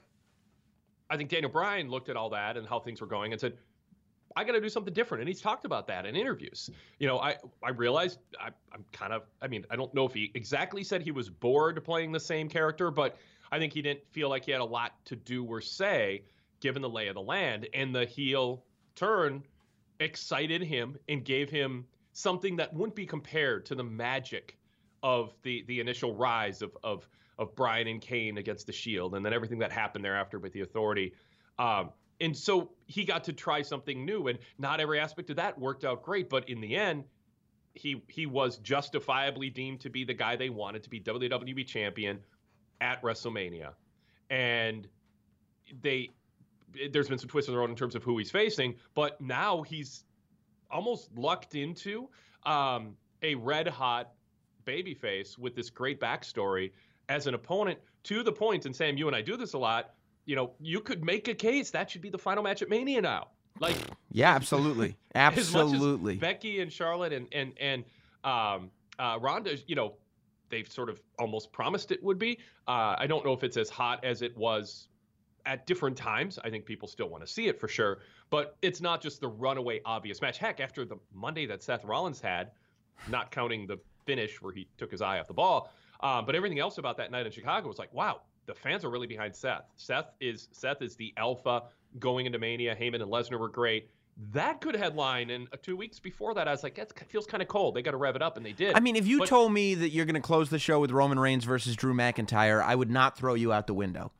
I think Daniel Bryan looked at all that and how things were going and said, I got to do something different. And he's talked about that in interviews. You know, I, I realized I, I'm kind of, I mean, I don't know if he exactly said he was bored playing the same character, but I think he didn't feel like he had a lot to do or say given the lay of the land, and the heel turn excited him and gave him something that wouldn't be compared to the magic of the, the initial rise of, of, of Bryan and Kane against the Shield, and then everything that happened thereafter with the Authority. Um, And so he got to try something new, and not every aspect of that worked out great. But in the end, he he was justifiably deemed to be the guy they wanted to be W W E champion at WrestleMania. And they there's been some twists in the road in terms of who he's facing, but now he's almost lucked into um, a red-hot babyface with this great backstory as an opponent, to the point, and Sam, you and I do this a lot, you know, you could make a case that should be the final match at Mania now. Like, yeah, absolutely, absolutely. As much as Becky and Charlotte and and and um, uh, Ronda, you know, they've sort of almost promised it would be. Uh, I don't know if it's as hot as it was at different times. I think people still want to see it for sure, but it's not just the runaway obvious match. Heck, after the Monday that Seth Rollins had, not counting the finish where he took his eye off the ball, um, but everything else about that night in Chicago was like, wow. The fans are really behind Seth. Seth is Seth is the alpha going into Mania. Heyman and Lesnar were great. That could headline. And uh, two weeks before that, I was like, that feels kind of cold. They got to rev it up, and they did. I mean, if you but, told me that you're going to close the show with Roman Reigns versus Drew McIntyre, I would not throw you out the window.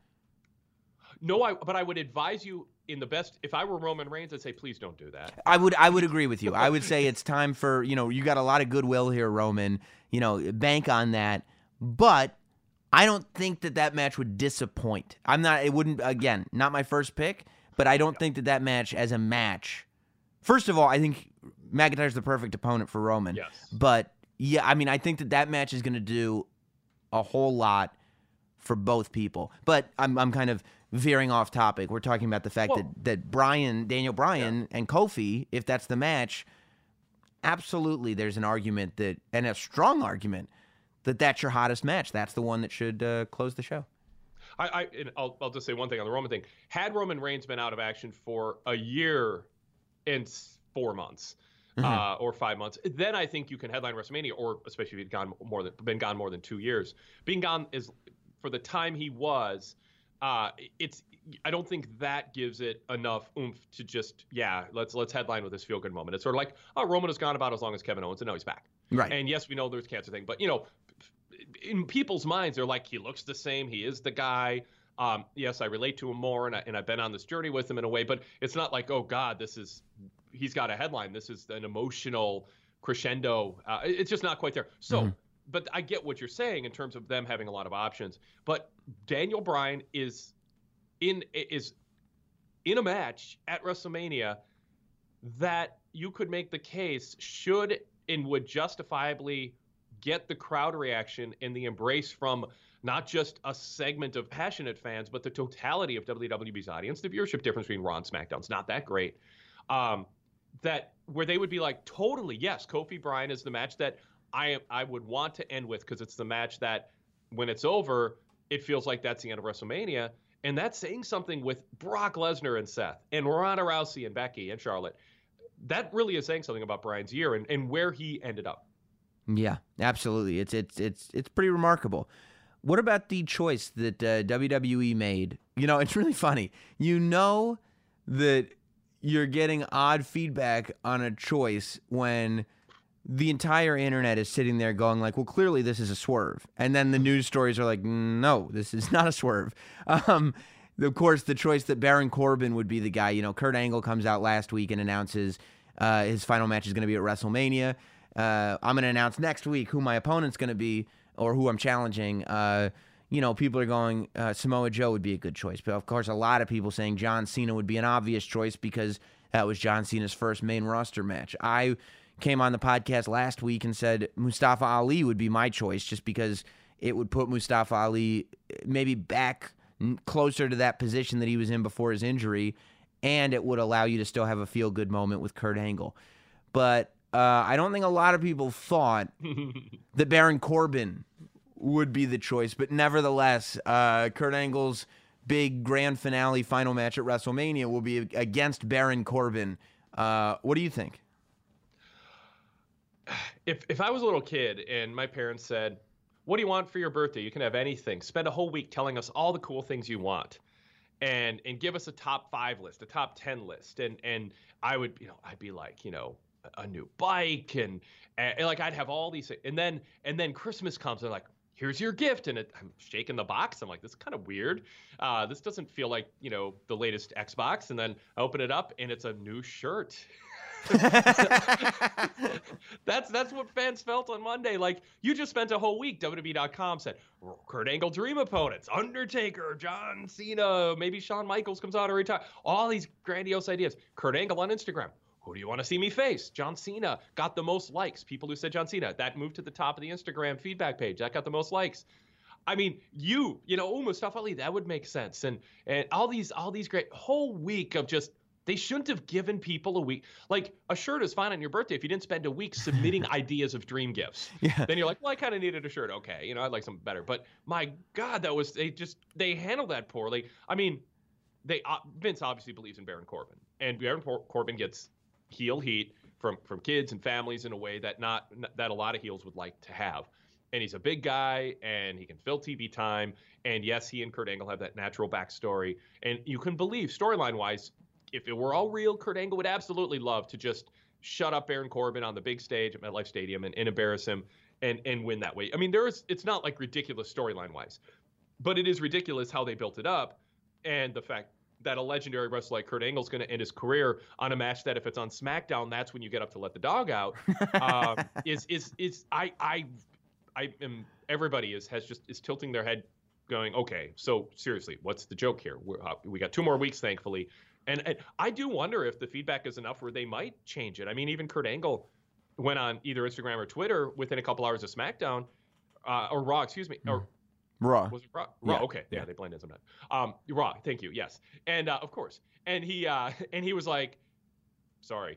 No, I, but I would advise you in the best. If I were Roman Reigns, I'd say, please don't do that. I would I would agree with you. I would say it's time for, you know, you got a lot of goodwill here, Roman. You know, bank on that. But I don't think that that match would disappoint. I'm not, it wouldn't, again, not my first pick, but I don't think that that match as a match, first of all, I think McIntyre's the perfect opponent for Roman. Yes. But, yeah, I mean, I think that that match is going to do a whole lot for both people. But I'm I'm kind of veering off topic. We're talking about the fact well, that, that Bryan, Daniel Bryan yeah. and Kofi, if that's the match, absolutely there's an argument that, and a strong argument, that that's your hottest match. That's the one that should uh, close the show. I, I and I'll, I'll just say one thing on the Roman thing. Had Roman Reigns been out of action for a year and four months mm-hmm. uh, or five months, then I think you can headline WrestleMania, or especially if he'd gone more than been gone more than two years. Being gone is for the time he was. uh, it's I don't think that gives it enough oomph to just yeah let's let's headline with this feel good moment. It's sort of like, oh, Roman has gone about as long as Kevin Owens, and now he's back. Right. And yes, we know there's cancer thing, but you know, in people's minds, they're like, he looks the same, he is the guy. Um, yes, I relate to him more, and I, and I've been on this journey with him in a way, but it's not like, oh God, this is he's got a headline. This is an emotional crescendo. Uh, it's just not quite there. So. Mm-hmm. But I get what you're saying in terms of them having a lot of options. But Daniel Bryan is in is in a match at WrestleMania that you could make the case should and would justifiably get the crowd reaction and the embrace from not just a segment of passionate fans, but the totality of W W E's audience. The viewership difference between Raw and SmackDown is not that great. Um, that where they would be like, totally, yes, Kofi Bryan is the match that I I would want to end with, because it's the match that when it's over, it feels like that's the end of WrestleMania. And that's saying something with Brock Lesnar and Seth and Ronda Rousey and Becky and Charlotte. That really is saying something about Bryan's year and, and where he ended up. Yeah, absolutely. It's it's it's it's pretty remarkable. What about the choice that uh, W W E made? You know, it's really funny. You know that you're getting odd feedback on a choice when the entire internet is sitting there going like, well, clearly this is a swerve. And then the news stories are like, no, this is not a swerve. Um, of course, the choice that Baron Corbin would be the guy. You know, Kurt Angle comes out last week and announces uh, his final match is going to be at WrestleMania. Uh, I'm going to announce next week who my opponent's going to be or who I'm challenging. Uh, you know, people are going, uh, Samoa Joe would be a good choice. But, of course, a lot of people saying John Cena would be an obvious choice because that was John Cena's first main roster match. I came on the podcast last week and said Mustafa Ali would be my choice just because it would put Mustafa Ali maybe back closer to that position that he was in before his injury, and it would allow you to still have a feel-good moment with Kurt Angle. But uh, I don't think a lot of people thought that Baron Corbin would be the choice, but nevertheless, uh, Kurt Angle's big grand finale final match at WrestleMania will be against Baron Corbin. Uh, what do you think? If if I was a little kid and my parents said, what do you want for your birthday? You can have anything. Spend a whole week telling us all the cool things you want. And and give us a top five list, a top ten list. And and I would, you know, I'd be like, you know, a, a new bike and, and like I'd have all these things. And then and then Christmas comes and like, here's your gift. And it, I'm shaking the box. I'm like, this is kind of weird. Uh, this doesn't feel like, you know, the latest Xbox. And then I open it up and it's a new shirt. that's that's what fans felt on Monday. Like, you just spent a whole week. W W E dot com said Kurt Angle dream opponents, Undertaker, John Cena, maybe Shawn Michaels comes out or retire. All these grandiose ideas. Kurt Angle on Instagram. Who do you want to see me face? John Cena got the most likes. People who said John Cena. That moved to the top of the Instagram feedback page. That got the most likes. I mean, you, you know, oh, Mustafa Ali, that would make sense. And and all these all these great whole week of just. They shouldn't have given people a week. Like, a shirt is fine on your birthday if you didn't spend a week submitting ideas of dream gifts. Yeah. Then you're like, well, I kind of needed a shirt. Okay, you know, I'd like something better. But my God, that was they just they handled that poorly. I mean, they uh, Vince obviously believes in Baron Corbin, and Baron Corbin gets heel heat from from kids and families in a way that not that a lot of heels would like to have. And he's a big guy, and he can fill T V time. And yes, he and Kurt Angle have that natural backstory, and you can believe storyline wise. If it were all real, Kurt Angle would absolutely love to just shut up Baron Corbin on the big stage at MetLife Stadium and, and embarrass him and, and win that way. I mean, there is it's not like ridiculous storyline-wise, but it is ridiculous how they built it up and the fact that a legendary wrestler like Kurt Angle is going to end his career on a match that if it's on SmackDown, that's when you get up to let the dog out. um, is is is I I I am everybody is has just is tilting their head, going, okay, so seriously, what's the joke here? We're, uh, we got two more weeks, thankfully. And, and I do wonder if the feedback is enough where they might change it. I mean, even Kurt Angle went on either Instagram or Twitter within a couple hours of SmackDown, uh, or Raw, excuse me, or Raw. Was it Raw? Raw. Yeah. Okay. Yeah, yeah, they blend in sometimes. Um, Raw. Thank you. Yes. And uh, of course. And he uh, and he was like, "Sorry,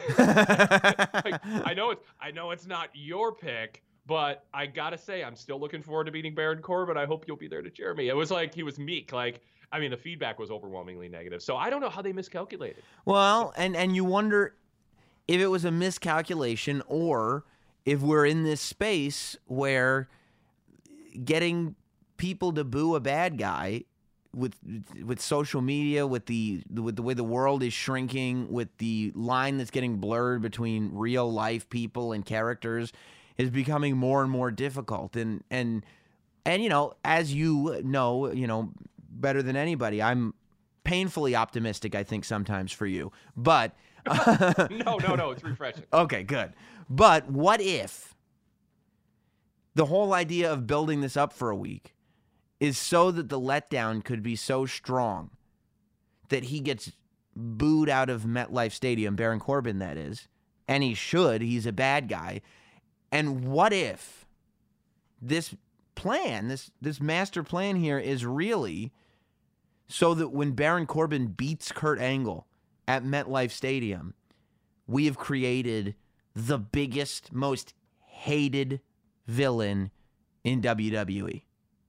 like, I know it's I know it's not your pick." But I gotta say, I'm still looking forward to beating Baron Corbin. I hope you'll be there to cheer me. It was like he was meek. Like, I mean, the feedback was overwhelmingly negative. So I don't know how they miscalculated. Well, and, and you wonder if it was a miscalculation or if we're in this space where getting people to boo a bad guy with with social media, with the with the way the world is shrinking, with the line that's getting blurred between real life people and characters, is becoming more and more difficult. And and and you know, as you know, you know better than anybody, I'm painfully optimistic, I think, sometimes for you. But no, no, no, it's refreshing. Okay, good. But what if the whole idea of building this up for a week is so that the letdown could be so strong that he gets booed out of MetLife Stadium, Baron Corbin, that is, and he should, he's a bad guy. And what if this plan, this this master plan here is really so that when Baron Corbin beats Kurt Angle at MetLife Stadium, we have created the biggest, most hated villain in W W E?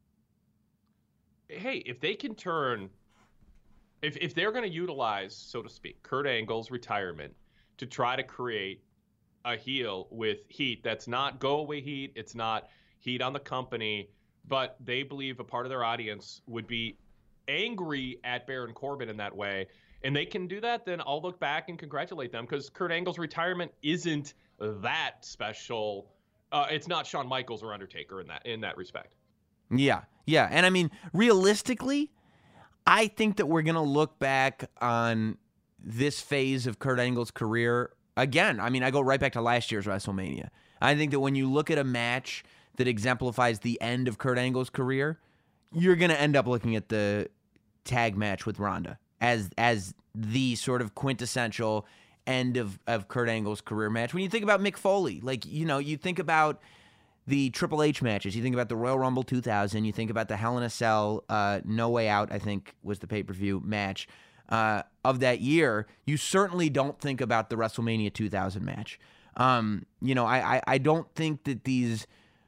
Hey, if they can turn, if if they're going to utilize, so to speak, Kurt Angle's retirement to try to create a heel with heat that's not go away heat, it's not heat on the company, but they believe a part of their audience would be angry at Baron Corbin in that way, and they can do that, then I'll look back and congratulate them, because Kurt Angle's retirement isn't that special. Uh, it's not Shawn Michaels or Undertaker in that in that respect. Yeah, yeah. And I mean, realistically, I think that we're going to look back on this phase of Kurt Angle's career again. I mean, I go right back to last year's WrestleMania. I think that when you look at a match that exemplifies the end of Kurt Angle's career, you're going to end up looking at the tag match with Ronda as as the sort of quintessential end of, of Kurt Angle's career match. When you think about Mick Foley, like, you know, you think about the Triple H matches, you think about the Royal Rumble two thousand, you think about the Hell in a Cell, uh, No Way Out, I think was the pay-per-view match uh, of that year, you certainly don't think about the WrestleMania two thousand match. Um, you know, I, I, I don't think that these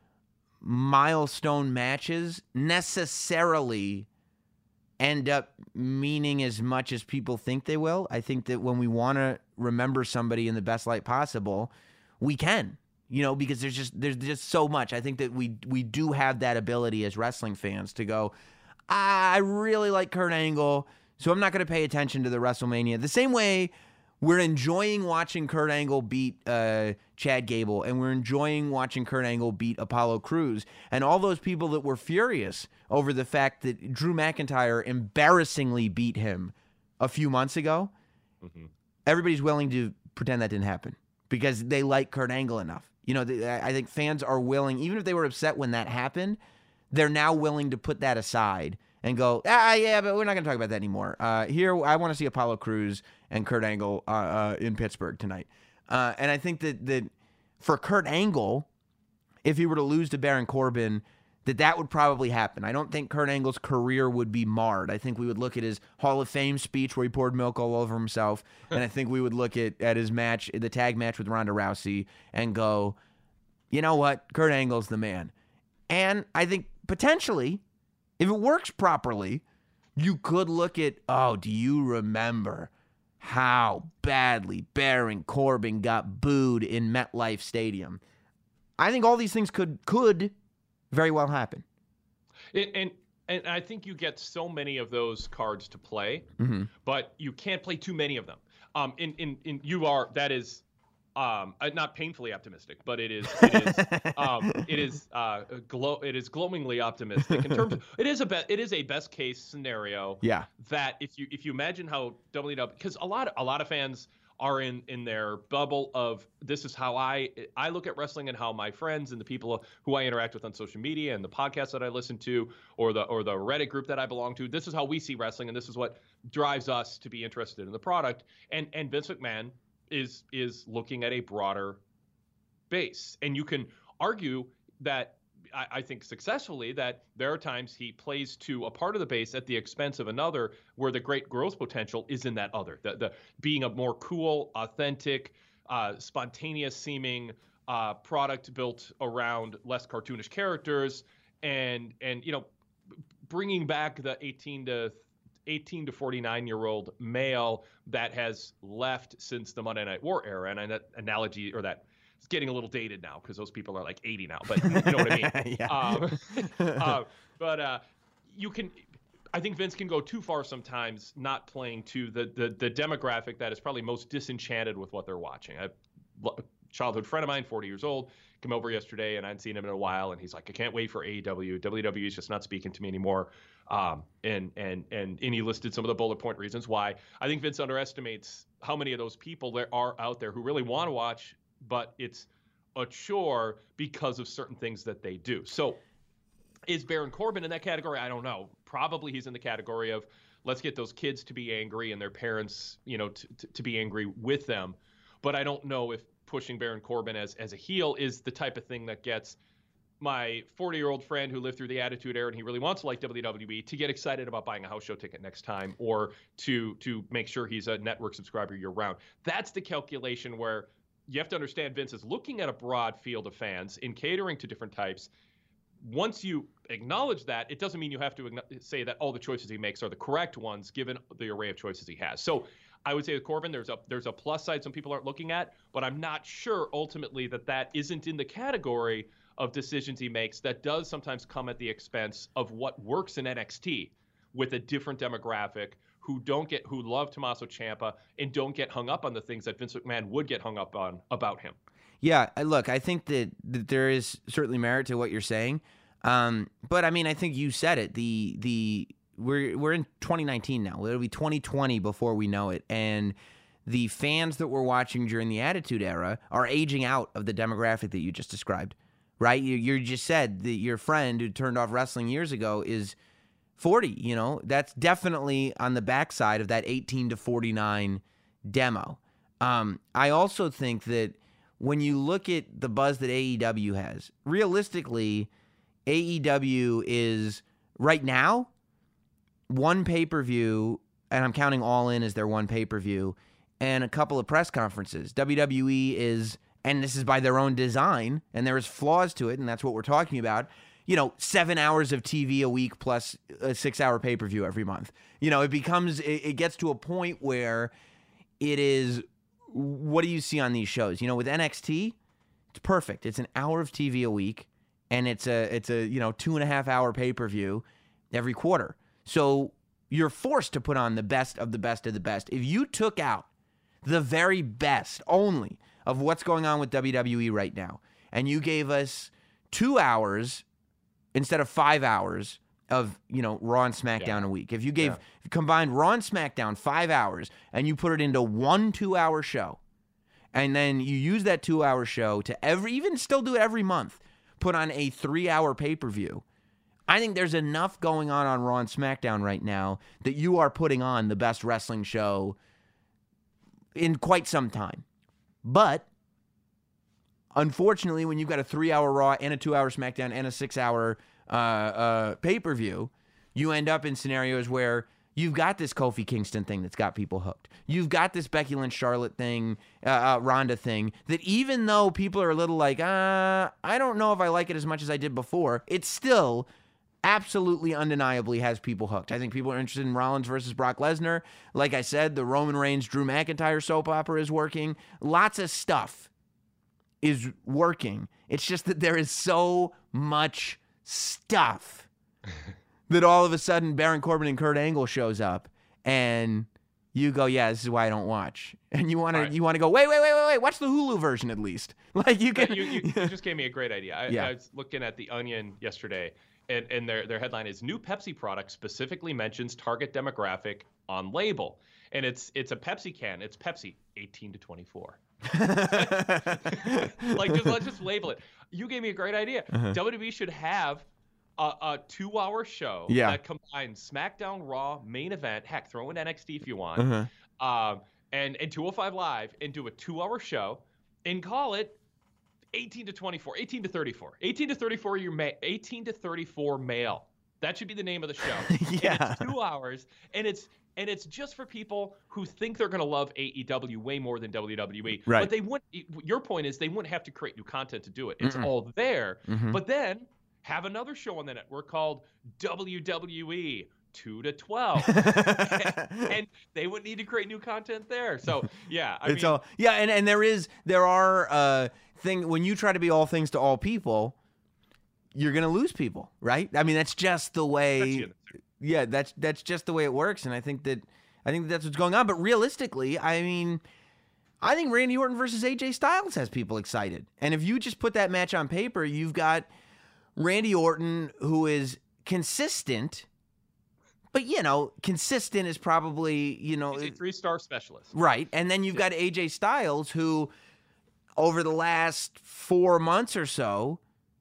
milestone matches necessarily end up meaning as much as people think they will. I think that when we want to remember somebody in the best light possible, we can, you know, because there's just there's just so much. I think that we we do have that ability as wrestling fans to go, I really like Kurt Angle, so I'm not going to pay attention to the WrestleMania. The same way we're enjoying watching Kurt Angle beat uh, Chad Gable, and we're enjoying watching Kurt Angle beat Apollo Crews, and all those people that were furious over the fact that Drew McIntyre embarrassingly beat him a few months ago. Mm-hmm. Everybody's willing to pretend that didn't happen because they like Kurt Angle enough. You know, I think fans are willing, even if they were upset when that happened, they're now willing to put that aside and go, ah, yeah, but we're not going to talk about that anymore. Uh, here, I want to see Apollo Crews and Kurt Angle uh, uh, in Pittsburgh tonight. Uh, and I think that, that for Kurt Angle, if he were to lose to Baron Corbin, that that would probably happen. I don't think Kurt Angle's career would be marred. I think we would look at his Hall of Fame speech where he poured milk all over himself, and I think we would look at, at his match, the tag match with Ronda Rousey, and go, you know what? Kurt Angle's the man. And I think potentially, if it works properly, you could look at, oh, do you remember how badly Baron Corbin got booed in MetLife Stadium? I think all these things could could very well happen. It, and and I think you get so many of those cards to play, mm-hmm. but you can't play too many of them. Um, in in in you are that is. Um, not painfully optimistic, but it is it is um, it is uh, glow it is glowingly optimistic in terms of it is a be- it is a best case scenario. Yeah. That if you if you imagine how W W E, because a lot a lot of fans are in in their bubble of this is how I I look at wrestling and how my friends and the people who I interact with on social media and the podcasts that I listen to or the or the Reddit group that I belong to, this is how we see wrestling and this is what drives us to be interested in the product. And and Vince McMahon is is looking at a broader base. And you can argue that, I, I think successfully, that there are times he plays to a part of the base at the expense of another where the great growth potential is in that other. The, the being a more cool, authentic, uh, spontaneous seeming uh, product built around less cartoonish characters and, and you know, bringing back the eighteen to forty-nine year old male that has left since the Monday Night War era. And that analogy or that it's getting a little dated now because those people are like eighty now, but you know what I mean? Yeah. Um, uh, but uh, you can, I think Vince can go too far sometimes, not playing to the the, the demographic that is probably most disenchanted with what they're watching. I, a childhood friend of mine, forty years old, came over yesterday, and I hadn't seen him in a while, and he's like, I can't wait for A E W. W W E is just not speaking to me anymore. Um, and, and, and, and he listed some of the bullet point reasons why. I think Vince underestimates how many of those people there are out there who really want to watch, but it's a chore because of certain things that they do. So is Baron Corbin in that category? I don't know. Probably he's in the category of let's get those kids to be angry and their parents, you know, to, to, to be angry with them. But I don't know if pushing Baron Corbin as, as a heel is the type of thing that gets my forty-year-old friend who lived through the Attitude Era and he really wants to like W W E to get excited about buying a house show ticket next time, or to to make sure he's a network subscriber year round. That's the calculation where you have to understand Vince is looking at a broad field of fans in catering to different types. Once you acknowledge that, it doesn't mean you have to say that all the choices he makes are the correct ones given the array of choices he has. So I would say with Corbin, there's a there's a plus side some people aren't looking at, but I'm not sure ultimately that that isn't in the category of decisions he makes that does sometimes come at the expense of what works in N X T with a different demographic who don't get who love Tommaso Ciampa and don't get hung up on the things that Vince McMahon would get hung up on about him. Yeah, look, I think that, that there is certainly merit to what you're saying, um, but I mean, I think you said it. The the we're we're in twenty nineteen now. It'll be twenty twenty before we know it, and the fans that were watching during the Attitude Era are aging out of the demographic that you just described. Right? You, you just said that your friend who turned off wrestling years ago is forty. You know, that's definitely on the backside of that eighteen to forty-nine demo. Um, I also think that when you look at the buzz that A E W has, realistically, A E W is right now one pay-per-view, and I'm counting All In as their one pay-per-view, and a couple of press conferences. W W E is, and this is by their own design, and there is flaws to it, and that's what we're talking about, you know, seven hours of T V a week plus a six-hour pay-per-view every month. You know, it becomes, it, it gets to a point where it is, what do you see on these shows? You know, with N X T, it's perfect. It's an hour of T V a week, and it's a, it's a you know, two and a half hour pay-per-view every quarter. So you're forced to put on the best of the best of the best. If you took out the very best only of what's going on with W W E right now, and you gave us two hours instead of five hours of, you know, Raw and SmackDown yeah. a week. If you gave yeah. combined Raw and SmackDown five hours and you put it into one two-hour show, and then you use that two-hour show to every, even still do it every month, put on a three-hour pay-per-view, I think there's enough going on on Raw and SmackDown right now that you are putting on the best wrestling show in quite some time. But unfortunately, when you've got a three-hour Raw and a two-hour SmackDown and a six-hour uh, uh, pay-per-view, you end up in scenarios where you've got this Kofi Kingston thing that's got people hooked. You've got this Becky Lynch Charlotte thing, uh, uh, Ronda thing, that even though people are a little like, uh, I don't know if I like it as much as I did before, it's still absolutely undeniably has people hooked. I think people are interested in Rollins versus Brock Lesnar. Like I said, the Roman Reigns Drew McIntyre soap opera is working. Lots of stuff is working. It's just that there is so much stuff that all of a sudden Baron Corbin and Kurt Angle shows up and you go, yeah, this is why I don't watch. And you want right. to you want to go, wait, wait, wait, wait, wait, watch the Hulu version at least. Like you can you, you, you just gave me a great idea. I, yeah. I was looking at The Onion yesterday, and, and their their headline is new Pepsi product specifically mentions target demographic on label. And it's it's a Pepsi can. It's Pepsi eighteen to twenty-four. Like just let's just label it. You gave me a great idea. Uh-huh. W W E should have a, a two-hour show yeah. that combines SmackDown, Raw, main event. Heck, throw in N X T if you want, uh-huh. um, and and two oh five Live, and do a two-hour show, and call it eighteen to twenty-four, eighteen to thirty-four, eighteen to thirty-four. Your ma- eighteen to thirty-four male. That should be the name of the show. yeah, and it's two hours, and it's. And it's just for people who think they're going to love A E W way more than W W E. Right. But they wouldn't. Your point is they wouldn't have to create new content to do it. It's Mm-mm. all there. Mm-hmm. But then have another show on the network called W W E two to twelve, and, and they wouldn't need to create new content there. So yeah, I it's mean, all yeah, and and there is there are uh thing when you try to be all things to all people, you're going to lose people, right? I mean, that's just the way. yeah, that's that's just the way it works, and I think that I think that's what's going on. But realistically, I mean, I think Randy Orton versus A J Styles has people excited. And if you just put that match on paper, you've got Randy Orton, who is consistent, but, you know, consistent is probably, you know... He's a three-star specialist. Right. And then you've got A J Styles, who, over the last four months or so,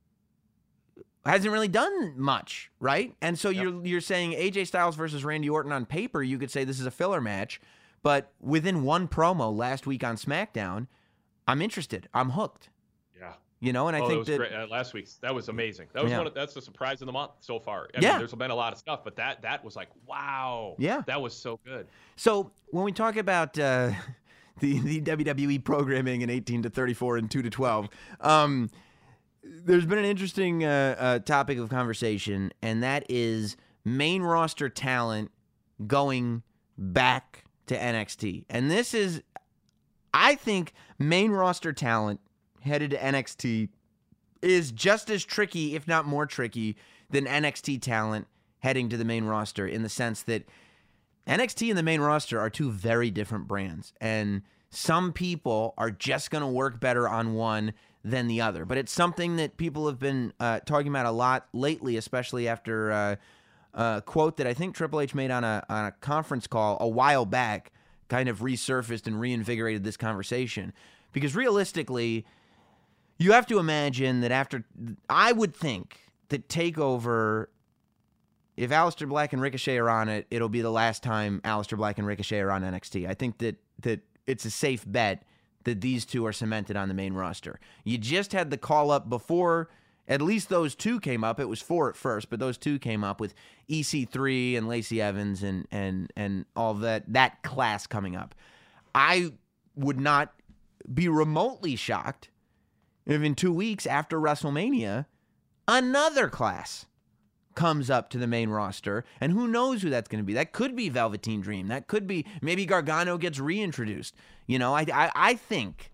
hasn't really done much, right? And so yep. you're you're saying A J Styles versus Randy Orton on paper, you could say this is a filler match, but within one promo last week on SmackDown, I'm interested. I'm hooked. Yeah. You know, and I oh, think that was that great. Uh, last week's that was amazing. That was yeah. one of, that's the surprise of the month so far. I yeah. mean, there's been a lot of stuff, but that that was like, wow. Yeah. That was so good. So when we talk about uh, the the W W E programming in eighteen to thirty-four and two to twelve, um, there's been an interesting uh, uh, topic of conversation, and that is main roster talent going back to N X T. And this is, I think, main roster talent headed to N X T is just as tricky, if not more tricky, than N X T talent heading to the main roster, in the sense that N X T and the main roster are two very different brands. And some people are just going to work better on one than the other. But it's something that people have been uh, talking about a lot lately, especially after uh, a quote that I think Triple H made on a, on a conference call a while back kind of resurfaced and reinvigorated this conversation. Because realistically, you have to imagine that after, I would think that TakeOver, if Aleister Black and Ricochet are on it, it'll be the last time Aleister Black and Ricochet are on N X T. I think that that it's a safe bet that these two are cemented on the main roster. You just had the call up before, at least those two came up. It was four at first, but those two came up with E C three and Lacey Evans and and and all that that class coming up. I would not be remotely shocked if in two weeks after WrestleMania, another class comes up to the main roster, and who knows who that's going to be. That could be Velveteen Dream. That could be, maybe Gargano gets reintroduced. You know, I, I, I think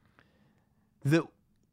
that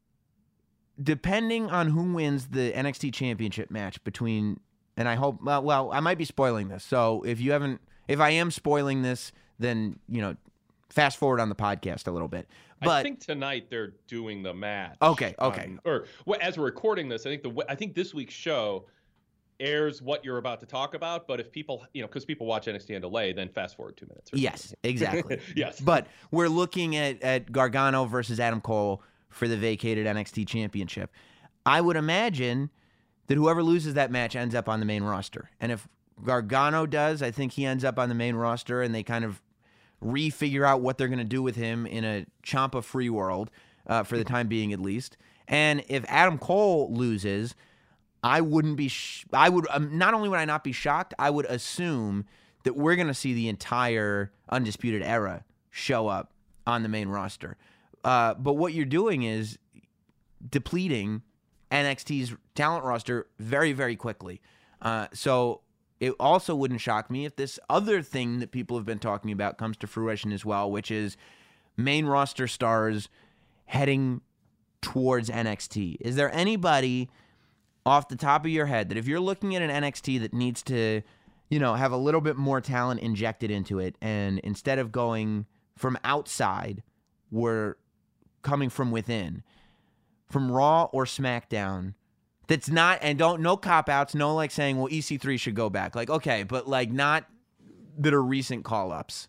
depending on who wins the N X T Championship match between, and I hope, well, well, I might be spoiling this. So if you haven't, if I am spoiling this, then, you know, fast forward on the podcast a little bit. But I think tonight they're doing the match. Okay, okay. Um, or well, as we're recording this, I think the I think this week's show airs what you're about to talk about. But if people, you know, because people watch N X T on delay, then fast forward two minutes. Or yes, something. exactly. Yes. But we're looking at at Gargano versus Adam Cole for the vacated N X T Championship. I would imagine that whoever loses that match ends up on the main roster. And if Gargano does, I think he ends up on the main roster, and they kind of refigure out what they're going to do with him in a Ciampa-free world, uh, for the time being at least. And if Adam Cole loses, I wouldn't be, sh- I would, um, not only would I not be shocked, I would assume that we're going to see the entire Undisputed Era show up on the main roster. Uh, but what you're doing is depleting N X T's talent roster very, very quickly. Uh, so it also wouldn't shock me if this other thing that people have been talking about comes to fruition as well, which is main roster stars heading towards N X T. Is there anybody off the top of your head that if you're looking at an N X T that needs to, you know, have a little bit more talent injected into it, and instead of going from outside, we're coming from within, from Raw or SmackDown, that's not, and don't, no cop-outs, no like saying, well, E C three should go back. Like, okay, but like not that are recent call-ups.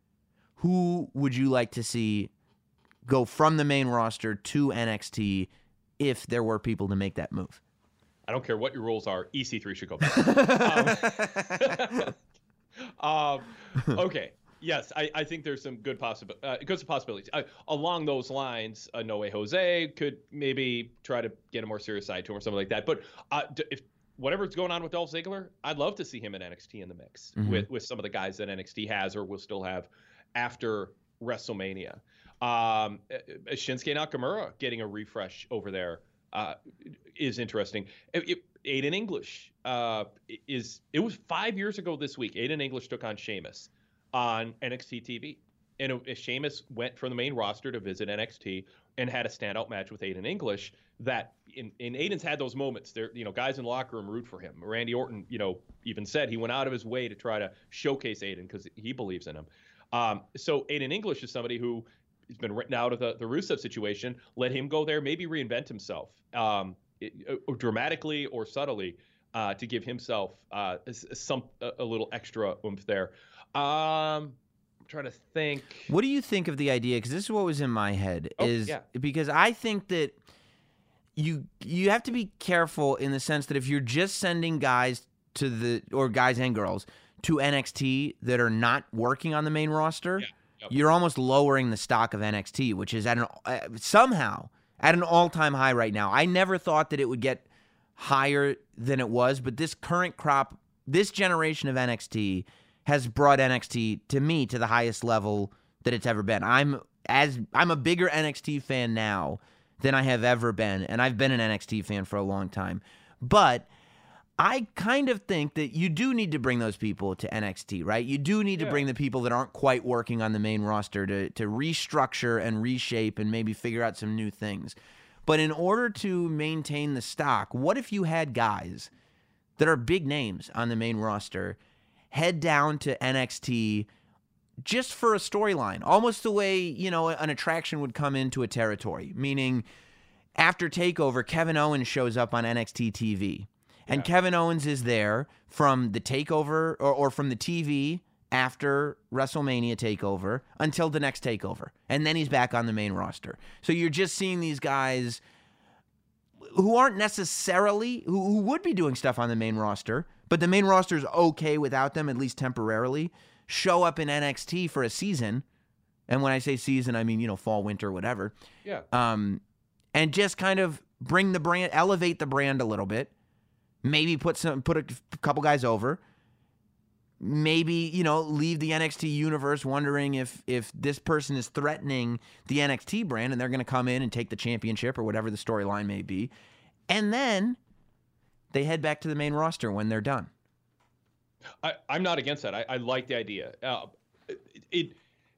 Who would you like to see go from the main roster to N X T if there were people to make that move? I don't care what your rules are. E C three should go back. um, um, okay. Yes, I, I think there's some good possible uh, good possibilities. Uh, along those lines, uh, No Way Jose could maybe try to get a more serious side to him or something like that. But uh, if whatever's going on with Dolph Ziggler, I'd love to see him in N X T in the mix mm-hmm. with, with some of the guys that N X T has or will still have after WrestleMania. Um, Shinsuke Nakamura getting a refresh over there uh, is interesting. It, it, Aiden English uh, is. It was five years ago this week. Aiden English took on Sheamus on N X T T V. And Sheamus went from the main roster to visit N X T and had a standout match with Aiden English. That in, in Aiden's had those moments. There, you know, guys in the locker room root for him. Randy Orton, you know, even said he went out of his way to try to showcase Aiden because he believes in him. Um, so Aiden English is somebody who has been written out of the, the Rusev situation. Let him go there, maybe reinvent himself um, it, uh, dramatically or subtly uh, to give himself uh, some a, a little extra oomph there. Um, I'm trying to think. What do you think of the idea? Because this is what was in my head. Oh, is yeah. Because I think that you you have to be careful in the sense that if you're just sending guys to the or guys and girls to N X T that are not working on the main roster, Yeah. Yep. you're almost lowering the stock of N X T, which is at an uh, somehow at an all-time high right now. I never thought that it would get higher than it was, but this current crop, this generation of N X T has brought N X T to me to the highest level that it's ever been. I'm as I'm a bigger N X T fan now than I have ever been, and I've been an N X T fan for a long time. But I kind of think that you do need to bring those people to N X T, right? You do need to Yeah. bring the people that aren't quite working on the main roster to to restructure and reshape and maybe figure out some new things. But in order to maintain the stock, what if you had guys that are big names on the main roster head down to N X T just for a storyline, almost the way, you know, an attraction would come into a territory, meaning after TakeOver, Kevin Owens shows up on N X T T V. And Yeah. Kevin Owens is there from the TakeOver or, or from the T V after WrestleMania TakeOver until the next TakeOver. And then he's back on the main roster. So you're just seeing these guys who aren't necessarily, who, who would be doing stuff on the main roster, but the main roster is okay without them, at least temporarily, show up in N X T for a season. And when I say season, I mean, you know, fall, winter, whatever. Yeah. Um, and just kind of bring the brand, elevate the brand a little bit. Maybe put some, put a couple guys over. Maybe, you know, leave the N X T universe wondering if if this person is threatening the N X T brand and they're going to come in and take the championship or whatever the storyline may be. And then they head back to the main roster when they're done. I, I'm not against that. I, I like the idea. Uh, it, it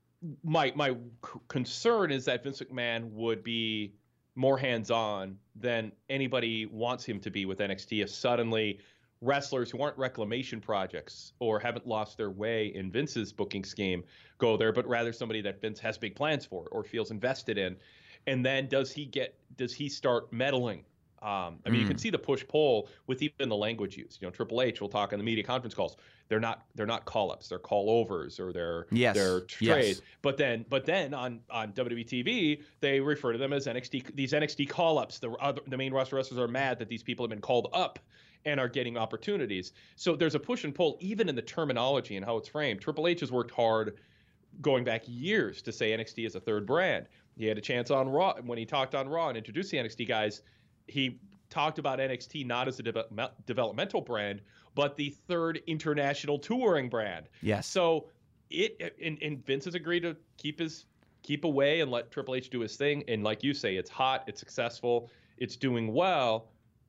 my my c- concern is that Vince McMahon would be more hands-on than anybody wants him to be with N X T if suddenly wrestlers who aren't reclamation projects or haven't lost their way in Vince's booking scheme go there, but rather somebody that Vince has big plans for or feels invested in. And then does he get does he start meddling? Um, I mean, Mm. you can see the push-pull with even the language used. You know, Triple H will talk on the media conference calls. They're not they're not call-ups, they're call-overs or they're Yes. they're Yes. trades. But then but then on on W W E T V, they refer to them as N X T these N X T call-ups. The other the main roster wrestlers are mad that these people have been called up and are getting opportunities. So there's a push and pull even in the terminology and how it's framed. Triple H has worked hard going back years to say N X T is a third brand. He had a chance on Raw when he talked on Raw and introduced the N X T guys. He talked about N X T not as a de- developmental brand, but the third international touring brand. Yes. So it and, and Vince has agreed to keep his keep away and let Triple H do his thing. And like you say, it's hot, it's successful, it's doing well.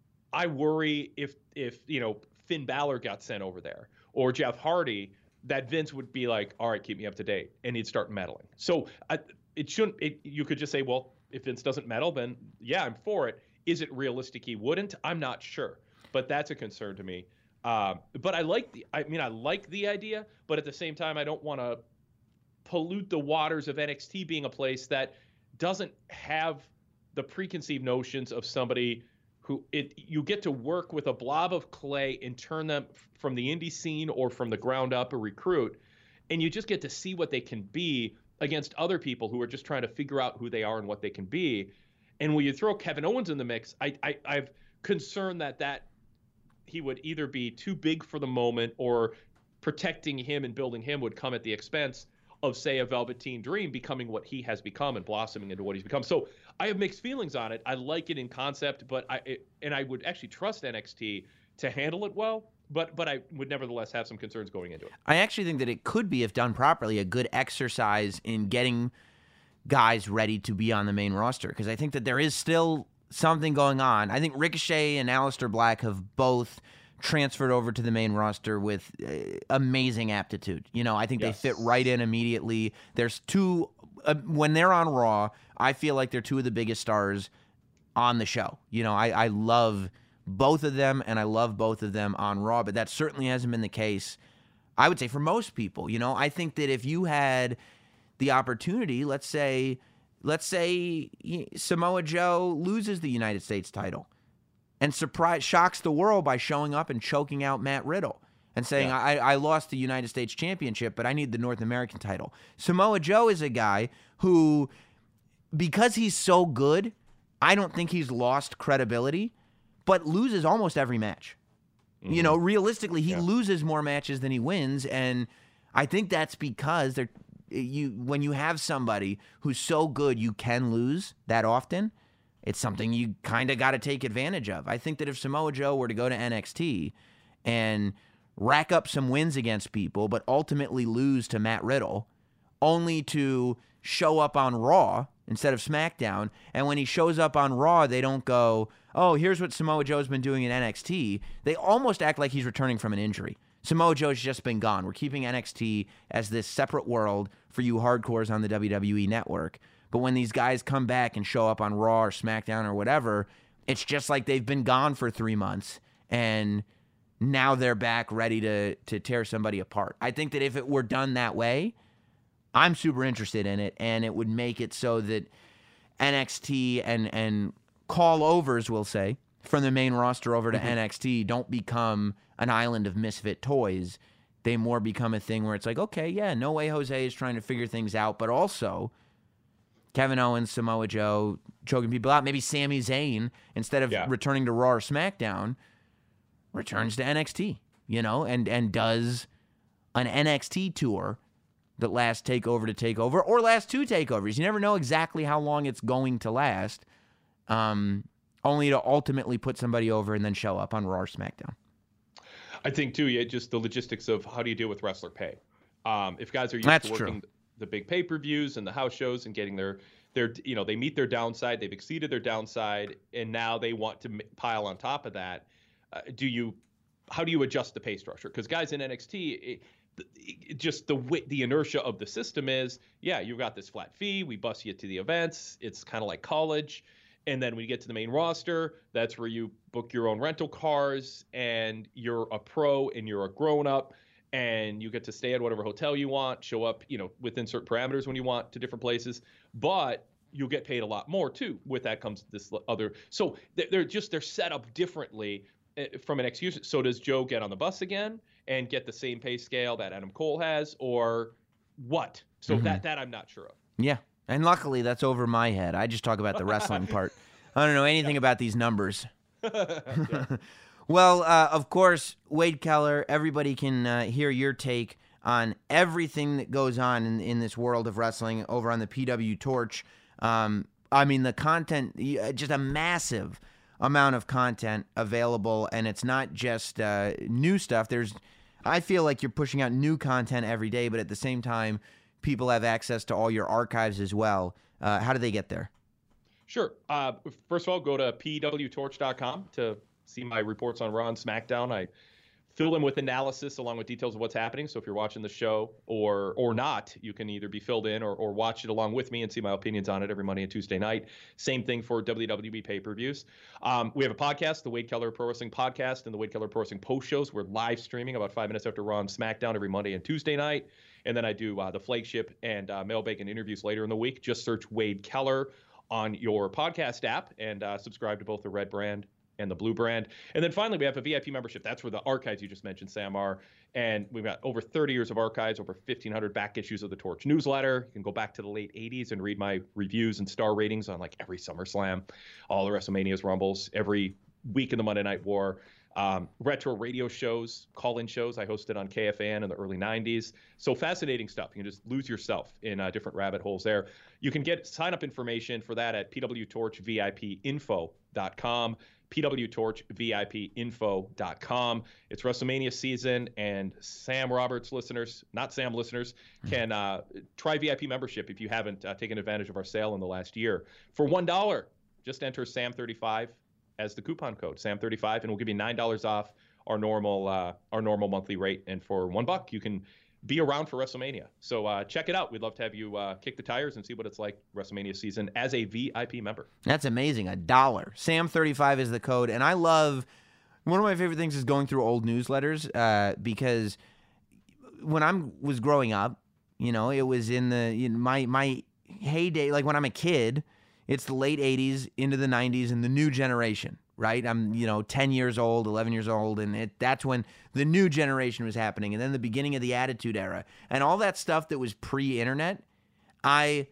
I worry if if you know Finn Balor got sent over there or Jeff Hardy, that Vince would be like, all right, keep me up to date, and he'd start meddling. So I, it shouldn't. It, you could just say, well, if Vince doesn't meddle, then yeah, I'm for it. Is it realistic he wouldn't? I'm not sure, but that's a concern to me. Um, but I like the. I mean, I like the idea, but at the same time, I don't want to pollute the waters of N X T being a place that doesn't have the preconceived notions of somebody who it you get to work with a blob of clay and turn them from the indie scene or from the ground up a recruit, and you just get to see what they can be against other people who are just trying to figure out who they are and what they can be. And when you throw Kevin Owens in the mix, I, I I've concerned that that he would either be too big for the moment or protecting him and building him would come at the expense of, say, a Velveteen Dream becoming what he has become and blossoming into what he's become. So I have mixed feelings on it. I like it in concept, but I it, and I would actually trust N X T to handle it well, but but I would nevertheless have some concerns going into it. I actually think that it could be, if done properly, a good exercise in getting guys ready to be on the main roster, because I think that there is still something going on. I think Ricochet and Aleister Black have both transferred over to the main roster with uh, amazing aptitude. You know, I think Yes. they fit right in immediately. There's two uh, when they're on Raw, I feel like they're two of the biggest stars on the show. You know, I, I love both of them, and I love both of them on Raw, but that certainly hasn't been the case, I would say, for most people. You know, I think that if you had the opportunity, let's say, let's say Samoa Joe loses the United States title and surprise shocks the world by showing up and choking out Matt Riddle and saying, Yeah. I, I lost the United States Championship, but I need the North American title. Samoa Joe is a guy who, because he's so good, I don't think he's lost credibility, but loses almost every match. Mm-hmm. You know, realistically, he yeah. loses more matches than he wins, and I think that's because they're, you when you have somebody who's so good you can lose that often, it's something you kind of got to take advantage of. I think that if Samoa Joe were to go to N X T and rack up some wins against people, but ultimately lose to Matt Riddle, only to show up on Raw instead of SmackDown, and when he shows up on Raw, they don't go, oh, here's what Samoa Joe's been doing in N X T. They almost act like he's returning from an injury. Samoa Joe's just been gone. We're keeping N X T as this separate world for you hardcores on the W W E Network. But when these guys come back and show up on Raw or SmackDown or whatever, it's just like they've been gone for three months, and now they're back ready to to tear somebody apart. I think that if it were done that way, I'm super interested in it, and it would make it so that N X T and and call overs, we'll say, from the main roster over to mm-hmm. N X T don't become an island of misfit toys. They more become a thing where it's like, okay, yeah, No Way Jose is trying to figure things out, but also Kevin Owens, Samoa Joe, choking people out. Maybe Sami Zayn, instead of yeah. returning to Raw or SmackDown, returns to N X T, you know, and, and does an N X T tour that lasts takeover to takeover, or last two takeovers. You never know exactly how long it's going to last, um, only to ultimately put somebody over and then show up on Raw or SmackDown. I think, too, yeah, just the logistics of how do you deal with wrestler pay. Um, if guys are used That's to working true. the big pay-per-views and the house shows and getting their, their, you know, they meet their downside, they've exceeded their downside, and now they want to pile on top of that. Uh, do you, how do you adjust the pay structure? Because guys in N X T, it, it, just the the inertia of the system is, yeah, you've got this flat fee, we bus you to the events, it's kind of like college. And then when you get to the main roster, that's where you book your own rental cars, and you're a pro and you're a grown-up, and you get to stay at whatever hotel you want, show up, you know, within certain parameters when you want to different places. But you'll get paid a lot more, too. With that comes this other. So they're just, they're set up differently from an excuse. So does Joe get on the bus again and get the same pay scale that Adam Cole has, or what? So mm-hmm. that that I'm not sure of. Yeah. And luckily, that's over my head. I just talk about the wrestling part. I don't know anything yeah. about these numbers. Well, uh, of course, Wade Keller, everybody can uh, hear your take on everything that goes on in, in this world of wrestling over on the P W Torch. Um, I mean, the content, just a massive amount of content available, and it's not just uh, new stuff. There's, I feel like you're pushing out new content every day, but at the same time, people have access to all your archives as well. Uh, how do they get there? Sure. Uh, first of all, go to P W torch dot com to see my reports on Raw and SmackDown. I fill them with analysis along with details of what's happening. So if you're watching the show or or not, you can either be filled in or, or watch it along with me and see my opinions on it every Monday and Tuesday night. Same thing for W W E pay-per-views. Um, we have a podcast, the Wade Keller Pro Wrestling Podcast, and the Wade Keller Pro Wrestling Post Shows. We're live streaming about five minutes after Raw and SmackDown every Monday and Tuesday night. And then I do uh, the flagship and uh, mailbag and interviews later in the week. Just search Wade Keller on your podcast app and uh, subscribe to both the red brand and the blue brand. And then finally, we have a V I P membership. That's where the archives you just mentioned, Sam, are. And we've got over thirty years of archives, over fifteen hundred back issues of the Torch newsletter. You can go back to the late eighties and read my reviews and star ratings on like every SummerSlam, all the WrestleManias, Rumbles, every week in the Monday Night War. Um, retro radio shows, call-in shows I hosted on K F A N in the early nineties. So fascinating stuff. You can just lose yourself in uh, different rabbit holes there. You can get sign-up information for that at P W torch V I P info dot com, P W torch V I P info dot com. It's WrestleMania season, and Sam Roberts listeners, not Sam listeners, can uh, try V I P membership if you haven't uh, taken advantage of our sale in the last year. For one dollar, just enter Sam thirty-five as the coupon code, Sam thirty-five, and we'll give you nine dollars off our normal uh, our normal monthly rate. And for one buck, you can be around for WrestleMania. So uh, check it out. We'd love to have you uh, kick the tires and see what it's like WrestleMania season as a V I P member. That's amazing. A dollar. Sam thirty-five is the code. And I love, one of my favorite things is going through old newsletters uh, because when I was growing up, you know, it was in the, in my, my heyday, like when I'm a kid, it's the late eighties into the nineties and the new generation. Right? I'm, you know, ten years old, eleven years old, and it, that's when the new generation was happening, and then the beginning of the Attitude Era. And all that stuff that was pre-internet, I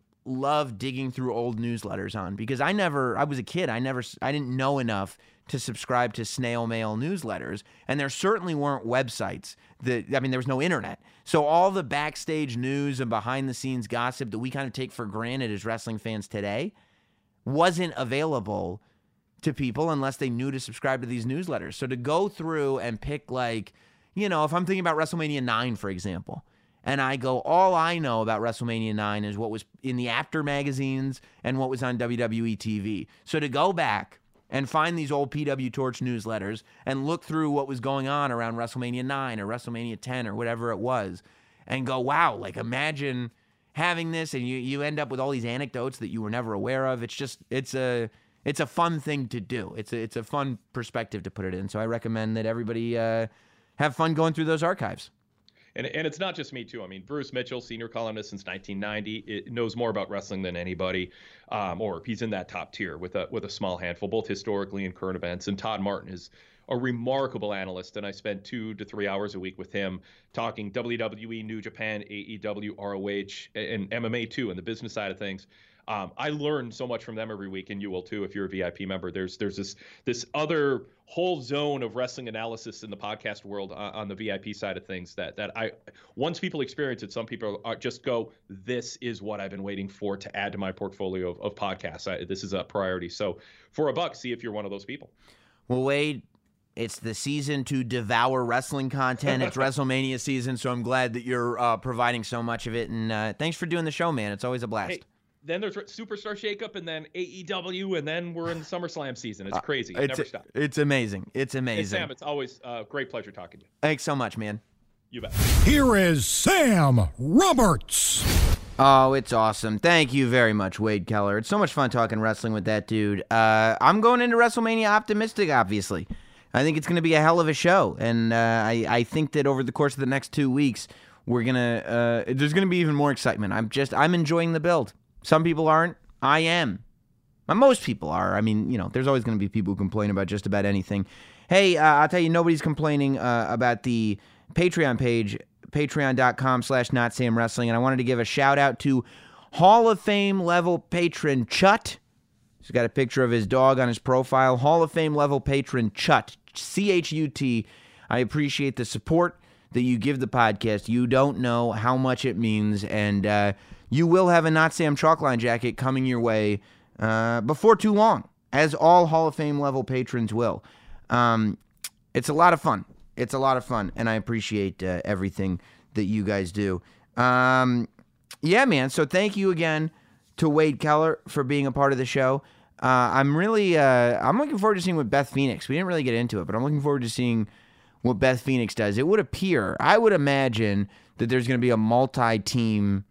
love digging through old newsletters on, because I never, I was a kid, I never, I didn't know enough to subscribe to snail mail newsletters, and there certainly weren't websites that, I mean, there was no internet. So all the backstage news and behind-the-scenes gossip that we kind of take for granted as wrestling fans today wasn't available to people unless they knew to subscribe to these newsletters. So to go through and pick, like, you know, if I'm thinking about WrestleMania nine, for example, and I go, all I know about WrestleMania nine is what was in the After magazines and what was on W W E T V. So to go back and find these old P W Torch newsletters and look through what was going on around WrestleMania nine or WrestleMania ten or whatever it was and go, wow, like, imagine having this, and you, you end up with all these anecdotes that you were never aware of. It's just, it's a... It's a fun thing to do. It's a, it's a fun perspective to put it in. So I recommend that everybody uh, have fun going through those archives. And and it's not just me, too. I mean, Bruce Mitchell, senior columnist since nineteen ninety, it knows more about wrestling than anybody, um, or he's in that top tier with a, with a small handful, both historically and current events. And Todd Martin is a remarkable analyst, and I spent two to three hours a week with him talking W W E, New Japan, A E W, R O H, and M M A, too, and the business side of things. Um, I learn so much from them every week, and you will too if you're a V I P member. There's there's this this other whole zone of wrestling analysis in the podcast world on, on the V I P side of things that that I once people experience it, some people are just go, this is what I've been waiting for to add to my portfolio of, of podcasts. I, this is a priority. So for a buck, see if you're one of those people. Well, Wade, it's the season to devour wrestling content. It's WrestleMania season, so I'm glad that you're uh, providing so much of it. And uh, thanks for doing the show, man. It's always a blast. Hey. Then there's Superstar Shakeup, and then A E W, and then we're in SummerSlam season. It's crazy. It it's, never stops. It's amazing. It's amazing. Hey, Sam, it's always a uh, great pleasure talking to you. Thanks so much, man. You bet. Here is Sam Roberts. Oh, it's awesome. Thank you very much, Wade Keller. It's so much fun talking wrestling with that dude. Uh, I'm going into WrestleMania optimistic, obviously. I think it's going to be a hell of a show, and uh, I, I think that over the course of the next two weeks, we're gonna uh, there's going to be even more excitement. I'm just I'm enjoying the build. Some people aren't. I am. Most people are. I mean, you know, there's always going to be people who complain about just about anything. Hey, uh, I'll tell you, nobody's complaining uh, about the Patreon page, patreon.com slash notsamwrestling, and I wanted to give a shout-out to Hall of Fame level patron Chut. He's got a picture of his dog on his profile. Hall of Fame level patron Chut, C H U T. I appreciate the support that you give the podcast. You don't know how much it means, and uh, you will have a Not Sam Chalkline jacket coming your way uh, before too long, as all Hall of Fame level patrons will. Um, it's a lot of fun. It's a lot of fun, and I appreciate uh, everything that you guys do. Um, yeah, man, so thank you again to Wade Keller for being a part of the show. Uh, I'm really, uh, I'm looking forward to seeing what Beth Phoenix, we didn't really get into it, but I'm looking forward to seeing what Beth Phoenix does. It would appear, I would imagine that there's going to be a multi-team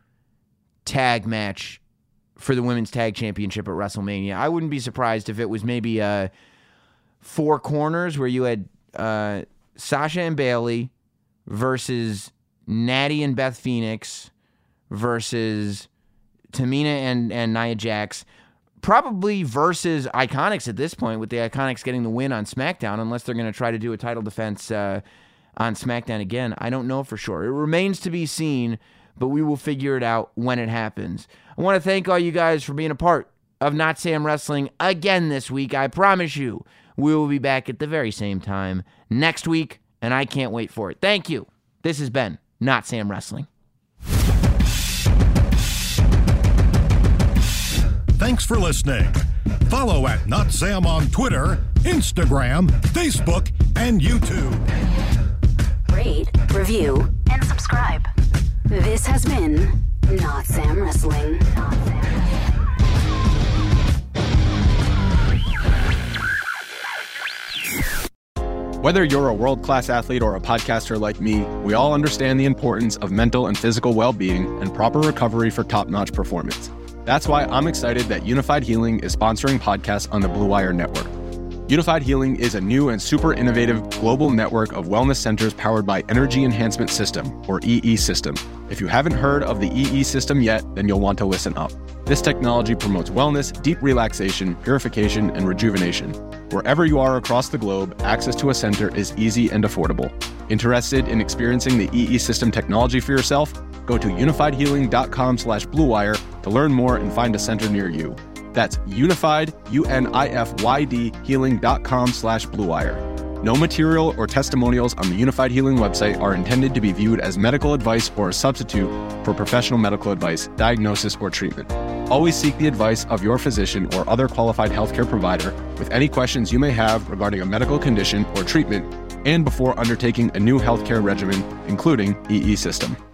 tag match for the Women's Tag Championship at WrestleMania. I wouldn't be surprised if it was maybe uh, four corners where you had uh, Sasha and Bayley versus Natty and Beth Phoenix versus Tamina and, and Nia Jax. Probably versus Iconics at this point, with the Iconics getting the win on SmackDown, unless they're going to try to do a title defense uh, on SmackDown again. I don't know for sure. It remains to be seen, but we will figure it out when it happens. I want to thank all you guys for being a part of Not Sam Wrestling again this week. I promise you, we will be back at the very same time next week, and I can't wait for it. Thank you. This has been Not Sam Wrestling. Thanks for listening. Follow at Not Sam on Twitter, Instagram, Facebook, and YouTube. Rate, review, and subscribe. This has been Not Sam Wrestling. Not Sam Wrestling. Whether you're a world-class athlete or a podcaster like me, we all understand the importance of mental and physical well-being and proper recovery for top-notch performance. That's why I'm excited that Unified Healing is sponsoring podcasts on the Blue Wire Network. Unified Healing is a new and super innovative global network of wellness centers powered by Energy Enhancement System, or E E System. If you haven't heard of the E E System yet, then you'll want to listen up. This technology promotes wellness, deep relaxation, purification, and rejuvenation. Wherever you are across the globe, access to a center is easy and affordable. Interested in experiencing the E E System technology for yourself? Go to unified healing dot com slash blue wire to learn more and find a center near you. That's unified, U N I F Y D, healing dot com slash blue wire. No material or testimonials on the Unified Healing website are intended to be viewed as medical advice or a substitute for professional medical advice, diagnosis, or treatment. Always seek the advice of your physician or other qualified healthcare provider with any questions you may have regarding a medical condition or treatment and before undertaking a new healthcare regimen, including E E System.